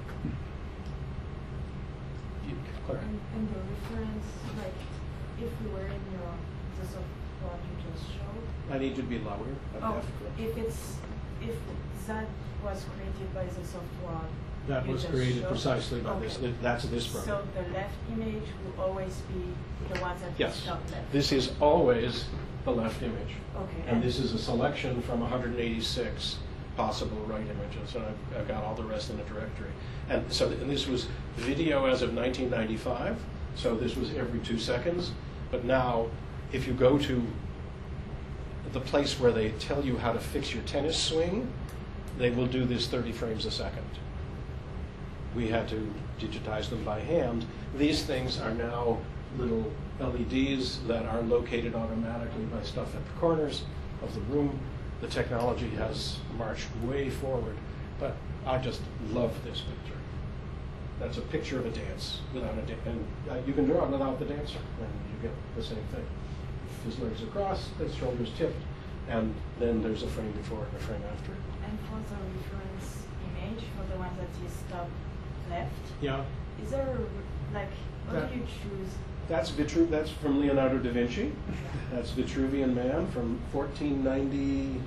You, Clara? And, and the reference, like, if we were in your, the software you just showed, I need you to be louder. I'm oh, deaf. if it's, if that was created by the software That you was just created showed- precisely by this. Okay. That's this program. So the left image will always be the one that Yes. is top left. This is always the left image. Okay. And this is a selection from one hundred eighty-six possible right images. And I've, I've got all the rest in the directory. And so and this was video as of nineteen ninety-five. So this was every two seconds. But now, if you go to the place where they tell you how to fix your tennis swing, they will do this thirty frames a second. We had to digitize them by hand. These things are now little L E Ds that are located automatically by stuff at the corners of the room. The technology has marched way forward, but I just love this picture. That's a picture of a dance without a dance, and uh, you can draw it without the dancer, and you get the same thing. His legs are crossed, his shoulders tipped, and then there's a frame before and a frame after it. And for the reference image, for the one that is top left, Yeah. is there, like, how That- do you choose? That's Vitru- That's from Leonardo da Vinci. That's Vitruvian Man from fourteen ninety-five.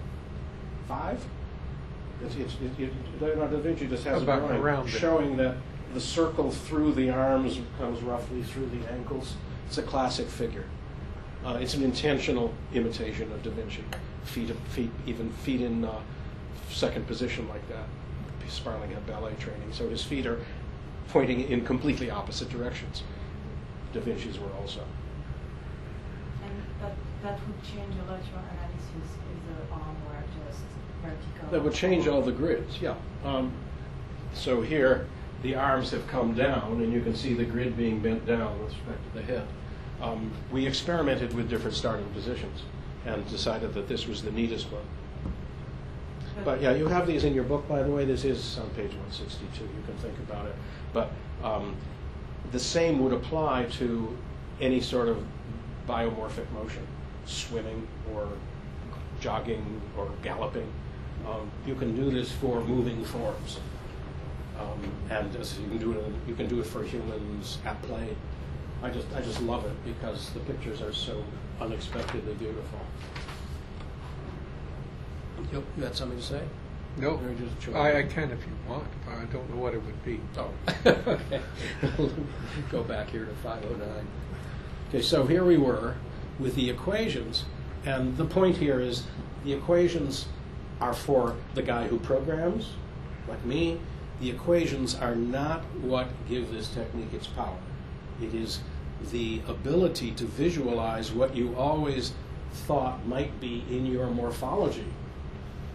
It's, it's, it, it, Leonardo da Vinci just has About a drawing around there. showing that the circle through the arms comes roughly through the ankles. It's a classic figure. Uh, it's an intentional imitation of da Vinci. Feet, feet even feet in uh, second position like that. Sparling had ballet training, so his feet are pointing in completely opposite directions. Da Vinci's were also. And that, that would change a lot your analysis if the arm were just vertical. That would change all the grids, yeah. Um, so here, the arms have come down, and you can see the grid being bent down with respect to the head. Um, we experimented with different starting positions and decided that this was the neatest one. But yeah, you have these in your book, by the way. This is on page one sixty-two. You can think about it. But um, the same would apply to any sort of biomorphic motion, swimming or jogging or galloping. Um, you can do this for moving forms, um, and as you can do it. You can do it for humans at play. I just, I just love it because the pictures are so unexpectedly beautiful. You, you had something to say? No, Or just children? I, I can if you want. but I don't know what it would be. Oh, okay. Go back here to five oh nine. Okay, so here we were with the equations, and the point here is the equations are for the guy who programs, like me. The equations are not what give this technique its power. It is the ability to visualize what you always thought might be in your morphology.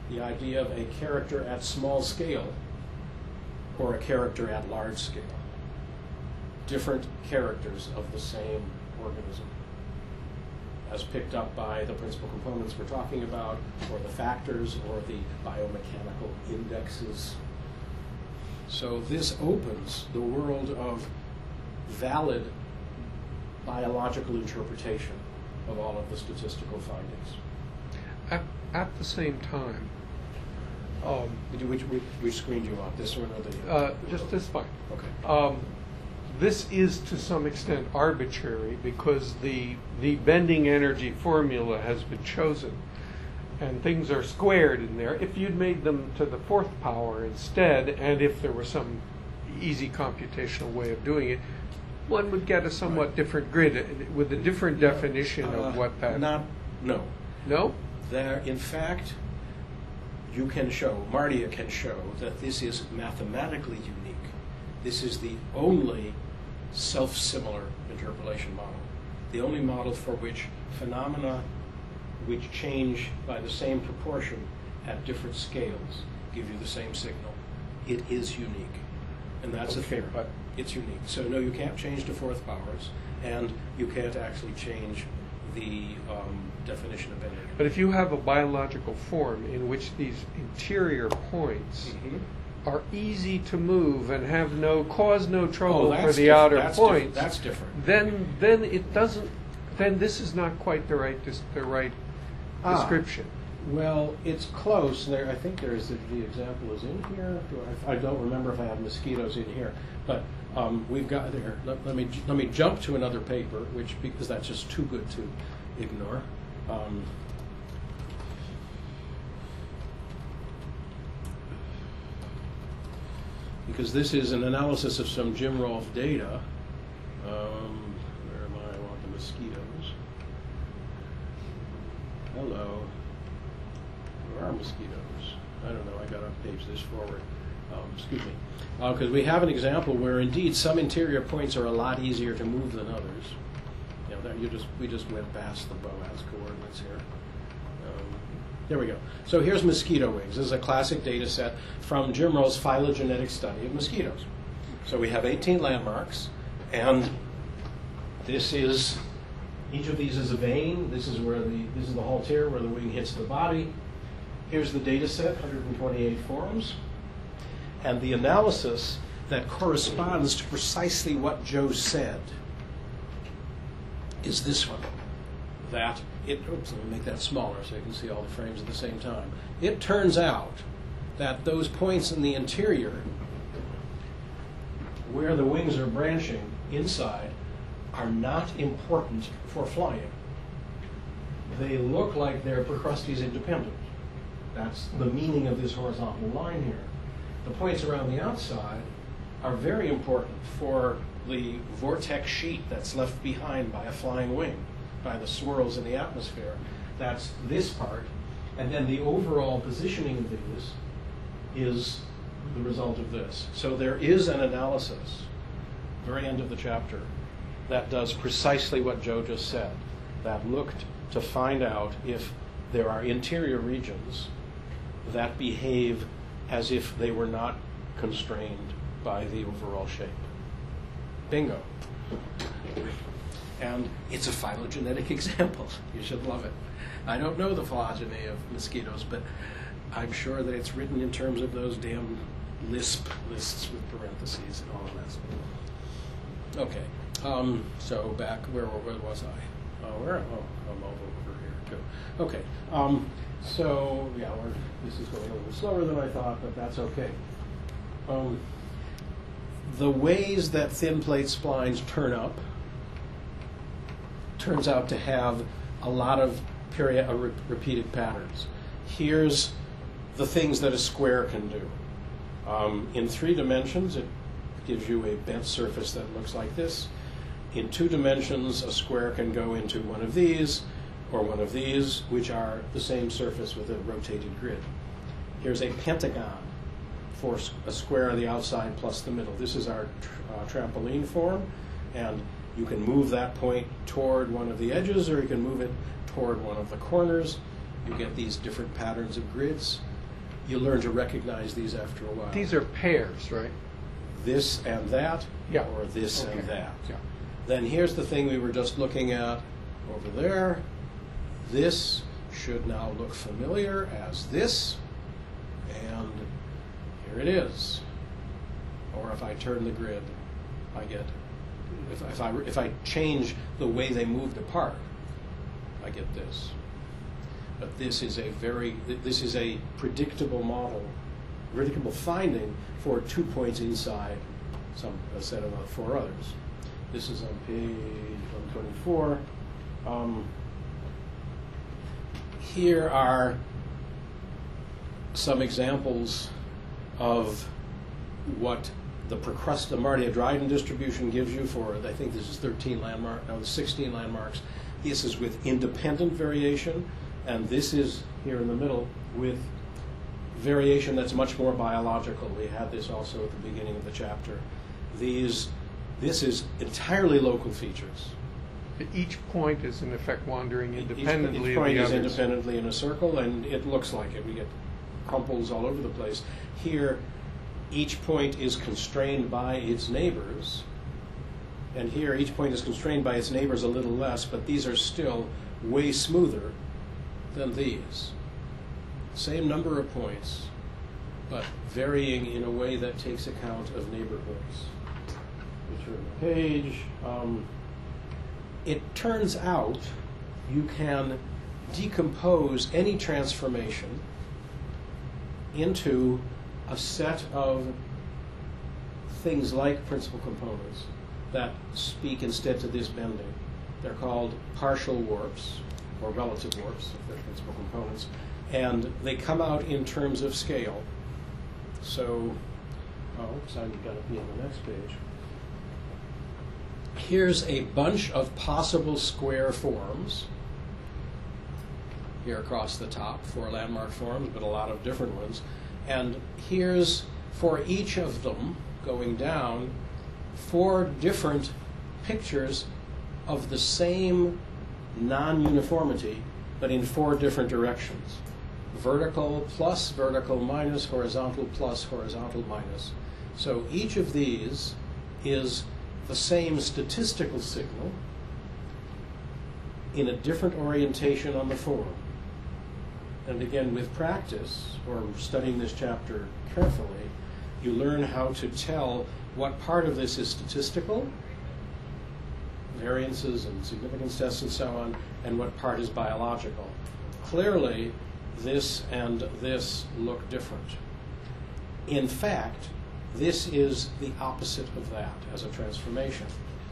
the idea of a character at small scale or a character at large scale. Different characters of the same organism, as picked up by the principal components we're talking about, or the factors, or the biomechanical indexes. So this opens the world of valid biological interpretation of all of the statistical findings. At, at the same time, um, Which, which, which screen do you want, this one or the? uh, just this fine. Okay. Um, this is to some extent arbitrary because the the bending energy formula has been chosen, and things are squared in there. If you'd made them to the fourth power instead, and if there were some easy computational way of doing it, one would get a somewhat Right. different grid uh, with a different definition Uh, of what that. Not, no. No. There, in fact, you can show, Mardia can show, that this is mathematically unique. This is the only self-similar interpolation model, the only model for which phenomena which change by the same proportion at different scales give you the same signal. It is unique, and that's a Okay, theorem. but- It's unique. So no, you can't change to fourth powers, and you can't actually change the um, definition of bending. But if you have a biological form in which these interior points Mhm. are easy to move and have no cause no trouble Oh, for that's the diff- outer that's diff- points, that's different. then then it doesn't. Then this is not quite the right dis- the right Ah. description. Well, it's close. There, I think there is the, the example is in here. Do I, I don't remember if I have mosquitoes in here, but um, we've got there. Let, let me let me jump to another paper, which because that's just too good to ignore. Um, because this is an analysis of some Jim Rolfe data. Um, where am I? I want the mosquitoes. Hello. Where are mosquitoes? I don't know. I got to page this forward. Um, excuse me. Because uh, we have an example where indeed some interior points are a lot easier to move than others. You know, there you just we just went past the Boas coordinates here. Um, there we go. So here's mosquito wings. This is a classic data set from Jim Rolfe's phylogenetic study of mosquitoes. So we have eighteen landmarks, and this is each of these is a vein. This is where the this is the haltere where the wing hits the body. Here's the data set, one hundred twenty-eight forms. And the analysis that corresponds to precisely what Joe said is this one. That it, oops, let me make that smaller so you can see all the frames at the same time. It turns out that those points in the interior where the wings are branching inside are not important for flying. They look like they're Procrustes independent. That's the meaning of this horizontal line here. The points around the outside are very important for the vortex sheet that's left behind by a flying wing, by the swirls in the atmosphere. That's this part. And then the overall positioning of these is the result of this. So there is an analysis, very end of the chapter, that does precisely what Joe just said, that looked to find out if there are interior regions that behave as if they were not constrained by the overall shape. Bingo. And it's a phylogenetic example. You should love it. I don't know the phylogeny of mosquitoes, but I'm sure that it's written in terms of those damn Lisp lists with parentheses and all of that stuff. Okay. Um, so back, where, where was I? Oh, where? Oh, I'm over, over here too. Okay. Um, so, yeah, we're, this is going a little slower than I thought, but that's okay. Um, the ways that thin plate splines turn up turns out to have a lot of peri- uh, re- repeated patterns. Here's the things that a square can do. Um, in three dimensions, it gives you a bent surface that looks like this. In two dimensions, a square can go into one of these or one of these, which are the same surface with a rotated grid. Here's a pentagon for a square on the outside plus the middle. This is our tr- uh, trampoline form, and you can move that point toward one of the edges, or you can move it toward one of the corners. You get these different patterns of grids. you learn to recognize these after a while. These are pairs, right? This and that, Yeah. or this Okay. and that. Yeah. Then here's the thing we were just looking at over there. This should now look familiar as this, and here it is. Or if I turn the grid, I get, if, if, I, if I change the way they moved apart, I get this. But this is a very, this is a predictable model, predictable finding for two points inside some a set of four others. This is on page one twenty-four. Um, here are some examples of what the Procrusta-Mardia-Dryden distribution gives you for, I think this is thirteen landmark, no, sixteen landmarks. This is with independent variation, and this is here in the middle with variation that's much more biological. We had this also at the beginning of the chapter. These, this is entirely local features. Each point is in effect wandering Each- independently Each point of is the others. independently in a circle, and it looks like it. We get crumples all over the place. Here, each point is constrained by its neighbors, and here each point is constrained by its neighbors a little less, but these are still way smoother than these. Same number of points, but varying in a way that takes account of neighborhoods. Return the page. Um, it turns out you can decompose any transformation into a set of things like principal components that speak instead to this bending. They're called partial warps, or relative warps, if they're principal components, and they come out in terms of scale. So, oh, oops, I've got to be on the next page. Here's a bunch of possible square forms here across the top, four landmark forms, but a lot of different ones. And here's, for each of them, going down, four different pictures of the same non-uniformity, but in four different directions. Vertical plus, vertical minus, horizontal plus, horizontal minus. So each of these is the same statistical signal in a different orientation on the form. And again, with practice, or studying this chapter carefully, you learn how to tell what part of this is statistical, variances and significance tests and so on, and what part is biological. Clearly, this and this look different. In fact, this is the opposite of that as a transformation.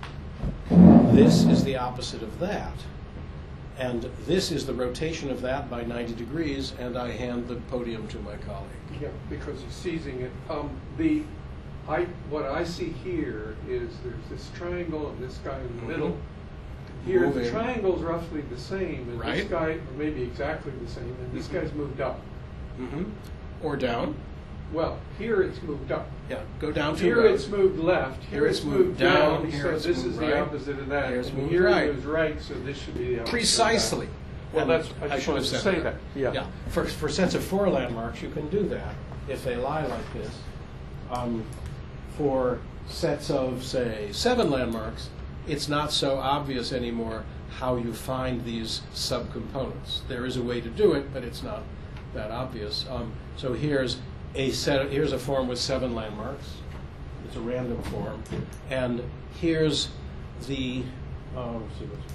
This is the opposite of that. And this is the rotation of that by ninety degrees, and I hand the podium to my colleague. Yeah, because he's seizing it. Um, the, I, what I see here is there's this triangle and this guy in the Mhm. middle. Here, Moving. the triangle's roughly the same, and this Right. guy, or maybe exactly the same, and this Mhm. guy's moved up. Mm-hmm. Or down. Well, here it's moved up. Yeah, go down two Here rows. it's moved left. Here, it's moved down. here so it's this moved is right. the opposite of that. Here it's and moved here right. it moves right, so this should be the opposite. Precisely. Of that. Well, And that's I, I just should wanted have to said say that. Yeah. Yeah. For, for sets of four landmarks, you can do that if they lie like this. Um, for sets of, say, seven landmarks, it's not so obvious anymore how you find these subcomponents. There is a way to do it, but it's not that obvious. Um, so here's a set. Of, here's a form with seven landmarks. It's a random form, and here's the. Um, let's see what's.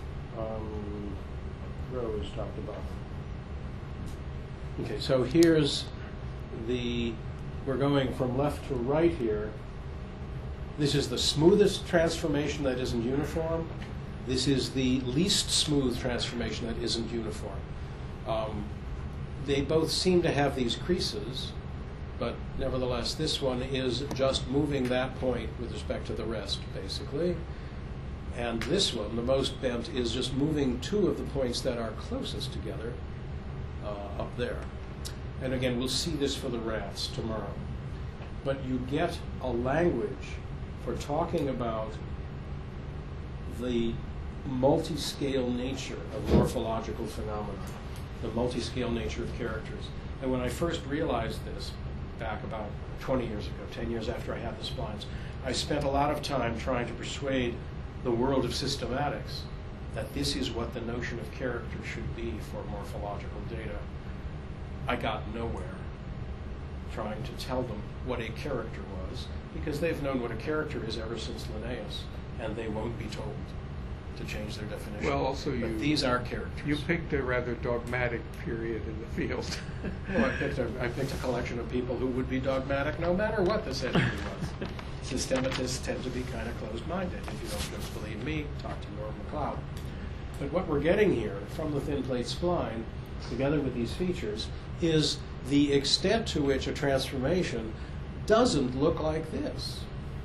Um, Rose talked about. Okay, so here's the. We're going from left to right here. This is the smoothest transformation that isn't uniform. This is the least smooth transformation that isn't uniform. Um, they both seem to have these creases, but nevertheless, this one is just moving that point with respect to the rest, basically. And this one, the most bent, is just moving two of the points that are closest together uh, up there. And again, we'll see this for the rats tomorrow. But you get a language for talking about the multi-scale nature of morphological phenomena, the multi-scale nature of characters. And when I first realized this, back about twenty years ago, ten years after I had the splines, I spent a lot of time trying to persuade the world of systematics that this is what the notion of character should be for morphological data. I got nowhere trying to tell them what a character was, because they've known what a character is ever since Linnaeus, and they won't be told to change their definition. Well, also but you- these are characters. You picked a rather dogmatic period in the field. Well, I picked, a, I picked a collection of people who would be dogmatic no matter what the setting was. Systematists tend to be kind of closed-minded. If you don't just believe me, talk to Norm MacLeod. But what we're getting here from the thin plate spline, together with these features, is the extent to which a transformation doesn't look like this.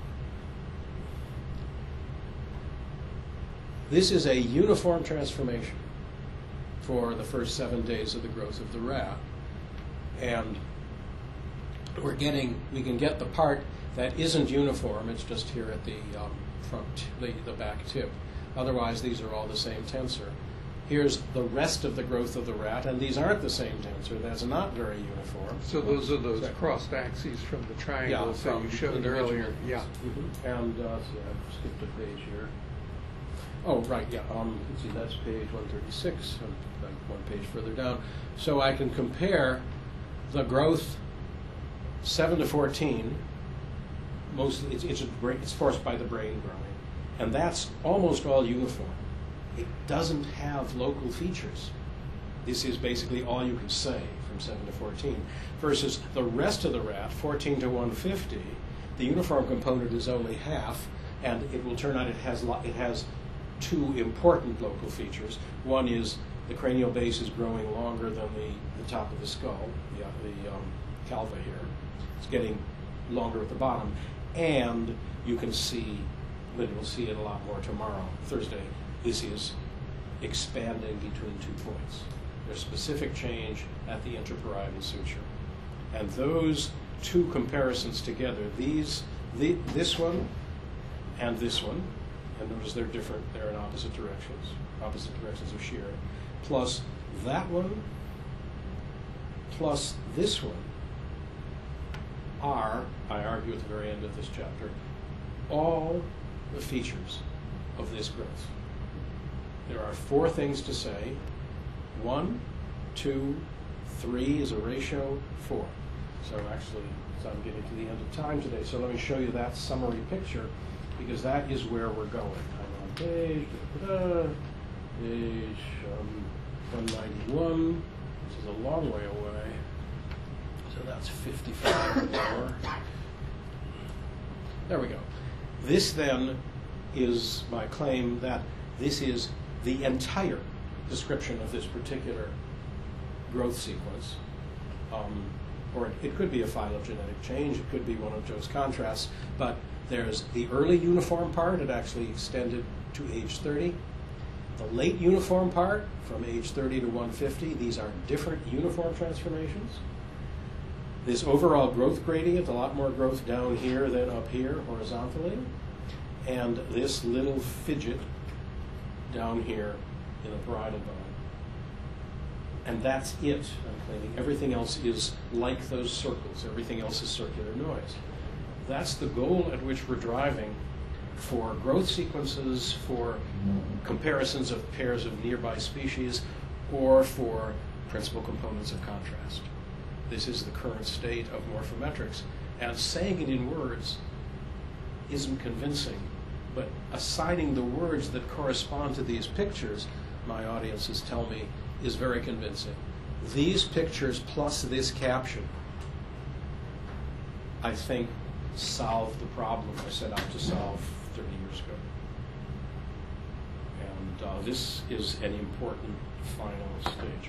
This is a uniform transformation for the first seven days of the growth of the rat. And we're getting, we can get the part that isn't uniform, it's just here at the um, front, the, the back tip. Otherwise, these are all the same tensor. Here's the rest of the growth of the rat, and these aren't the same tensor. That's not very uniform. So those are those Sorry. crossed axes from the triangles that you from showed individual earlier. ones. Yeah. Mhm. And, uh, see, I've skipped a page here. Oh, right, yeah. Um, let's see, that's page one thirty-six, um, like one page further down. So I can compare the growth seven to fourteen. Mostly, it's, it's, a brain, it's forced by the brain growing. And that's almost all uniform. It doesn't have local features. This is basically all you can say from seven to fourteen. Versus the rest of the rat, fourteen to one fifty, the uniform component is only half, and it will turn out it has, lo- it has two important local features. One is the cranial base is growing longer than the, the top of the skull, the, the um, calva here. It's getting longer at the bottom. And you can see, but we'll see it a lot more tomorrow, Thursday, this is expanding between two points. There's specific change at the interparietal suture. And those two comparisons together, these, the, this one and this one, and notice they're different, they're in opposite directions, opposite directions of shearing, plus that one, plus this one, are, I argue at the very end of this chapter, all the features of this growth. There are four things to say. One, two, three is a ratio, four. So actually, so I'm getting to the end of time today, so let me show you that summary picture, because that is where we're going. I'm on page, da-da-da, page um, one ninety-one, which is a long way away. So that's fifty-five more. There we go. This then is my claim that this is the entire description of this particular growth sequence. Um, or it, it could be a phylogenetic change, it could be one of Joe's contrasts, but there's the early uniform part, it actually extended to age thirty. The late uniform part, from age thirty to one fifty, these are different uniform transformations. This overall growth gradient, a lot more growth down here than up here horizontally. And this little fidget down here in the parietal bone. And that's it, I'm claiming. Everything else is like those circles. Everything else is circular noise. That's the goal at which we're driving for growth sequences, for comparisons of pairs of nearby species, or for principal components of contrast. This is the current state of morphometrics. And saying it in words isn't convincing, but assigning the words that correspond to these pictures, my audiences tell me, is very convincing. These pictures plus this caption, I think, solve the problem I set out to solve thirty years ago. And uh, this is an important final stage.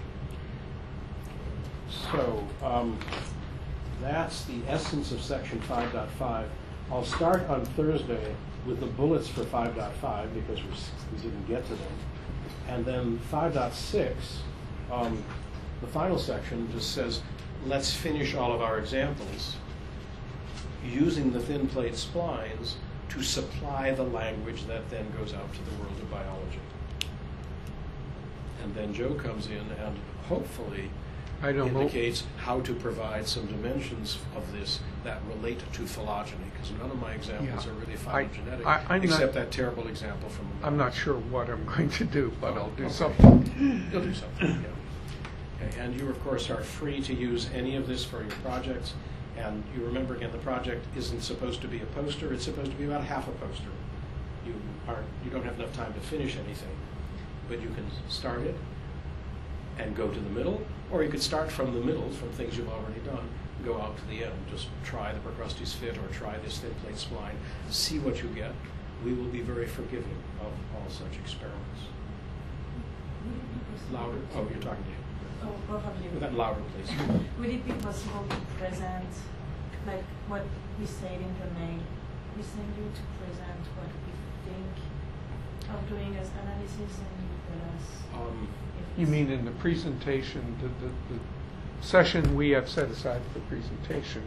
So um, that's the essence of section five point five. I'll start on Thursday with the bullets for five point five because we, we didn't get to them. And then five point six, um, the final section just says, let's finish all of our examples using the thin plate splines to supply the language that then goes out to the world of biology. And then Joe comes in and hopefully I don't know. indicates how to provide some dimensions of this that relate to phylogeny, because none of my examples Yeah. are really I- phylogenetic, I- I'm except not- that terrible example from. I'm not sure what I'm going to do, but I'll do Okay. something. You'll do something, yeah. Okay, and you, of course, are free to use any of this for your projects. And you remember, again, the project isn't supposed to be a poster. It's supposed to be about half a poster. You aren't, you don't have enough time to finish anything, but you can start it and go to the middle, or you could start from the middle, from things you've already done, go out to the end. Just try the Procrustes fit or try this thin plate spline. See what you get. We will be very forgiving of all such experiments. Would it be possible Louder. to- Oh, you're talking to you. Oh, both of you. That louder, please. Would it be possible to present, like what we said in the mail, we send you to present what we think of doing as analysis and you tell us Um, if You it's- mean in the presentation, the, the, the session we have set aside for presentation,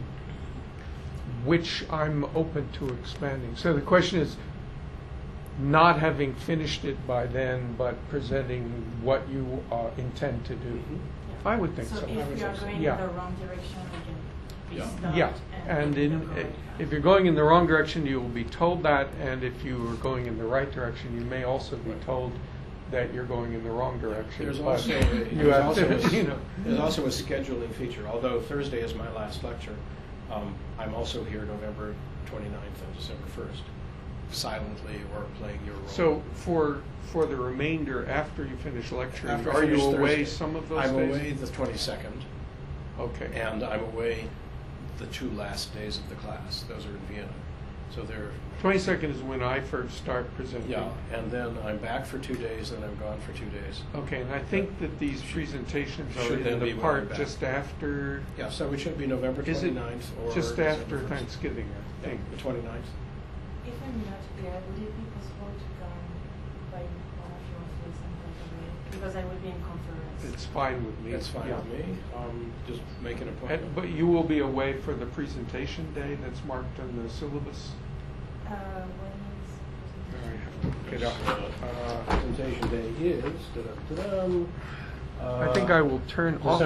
which I'm open to expanding. So the question is, not having finished it by then, but presenting what you uh, intend to do. Mhm. Yeah. I would think so. So I would if we are think so. going Yeah. in the wrong direction, we Yeah. can restart. Yeah, and go in, the correct if path. you're going in the wrong direction, you will be told that, and if you are going in the right direction, you may also be Right. told that you're going in the wrong direction. There's But also, a- you there's have also, to, a, you know. there's also a scheduling feature. Although Thursday is my last lecture, um, I'm also here November twenty-ninth and December first, silently or playing your role. So for, for the remainder, after you finish lecturing, After I are you finish away Thursday, some of those I'm days? away the twenty-second, Okay. and I'm away the two last days of the class. Those are in Vienna. So they're, Twenty-second is when I first start presenting. yeah, and then I'm back for two days, and I'm gone for two days. Okay, and I think that these presentations are Should then in be the when I'm part back. just after, Yeah, so it should be November is it twenty-ninth or just December after first. Thanksgiving, I Yeah, think. the twenty-ninth. If I'm not here, would it be possible to come by one of your office and take away? Because I will be in conference. It's fine with me. That's fine yeah. with me. Um, just make an And- appointment. But you will be away for the presentation day that's marked on the syllabus? Uh, when I is have to look it up. Uh, presentation day is, da-dum-da-dum, I think I will turn off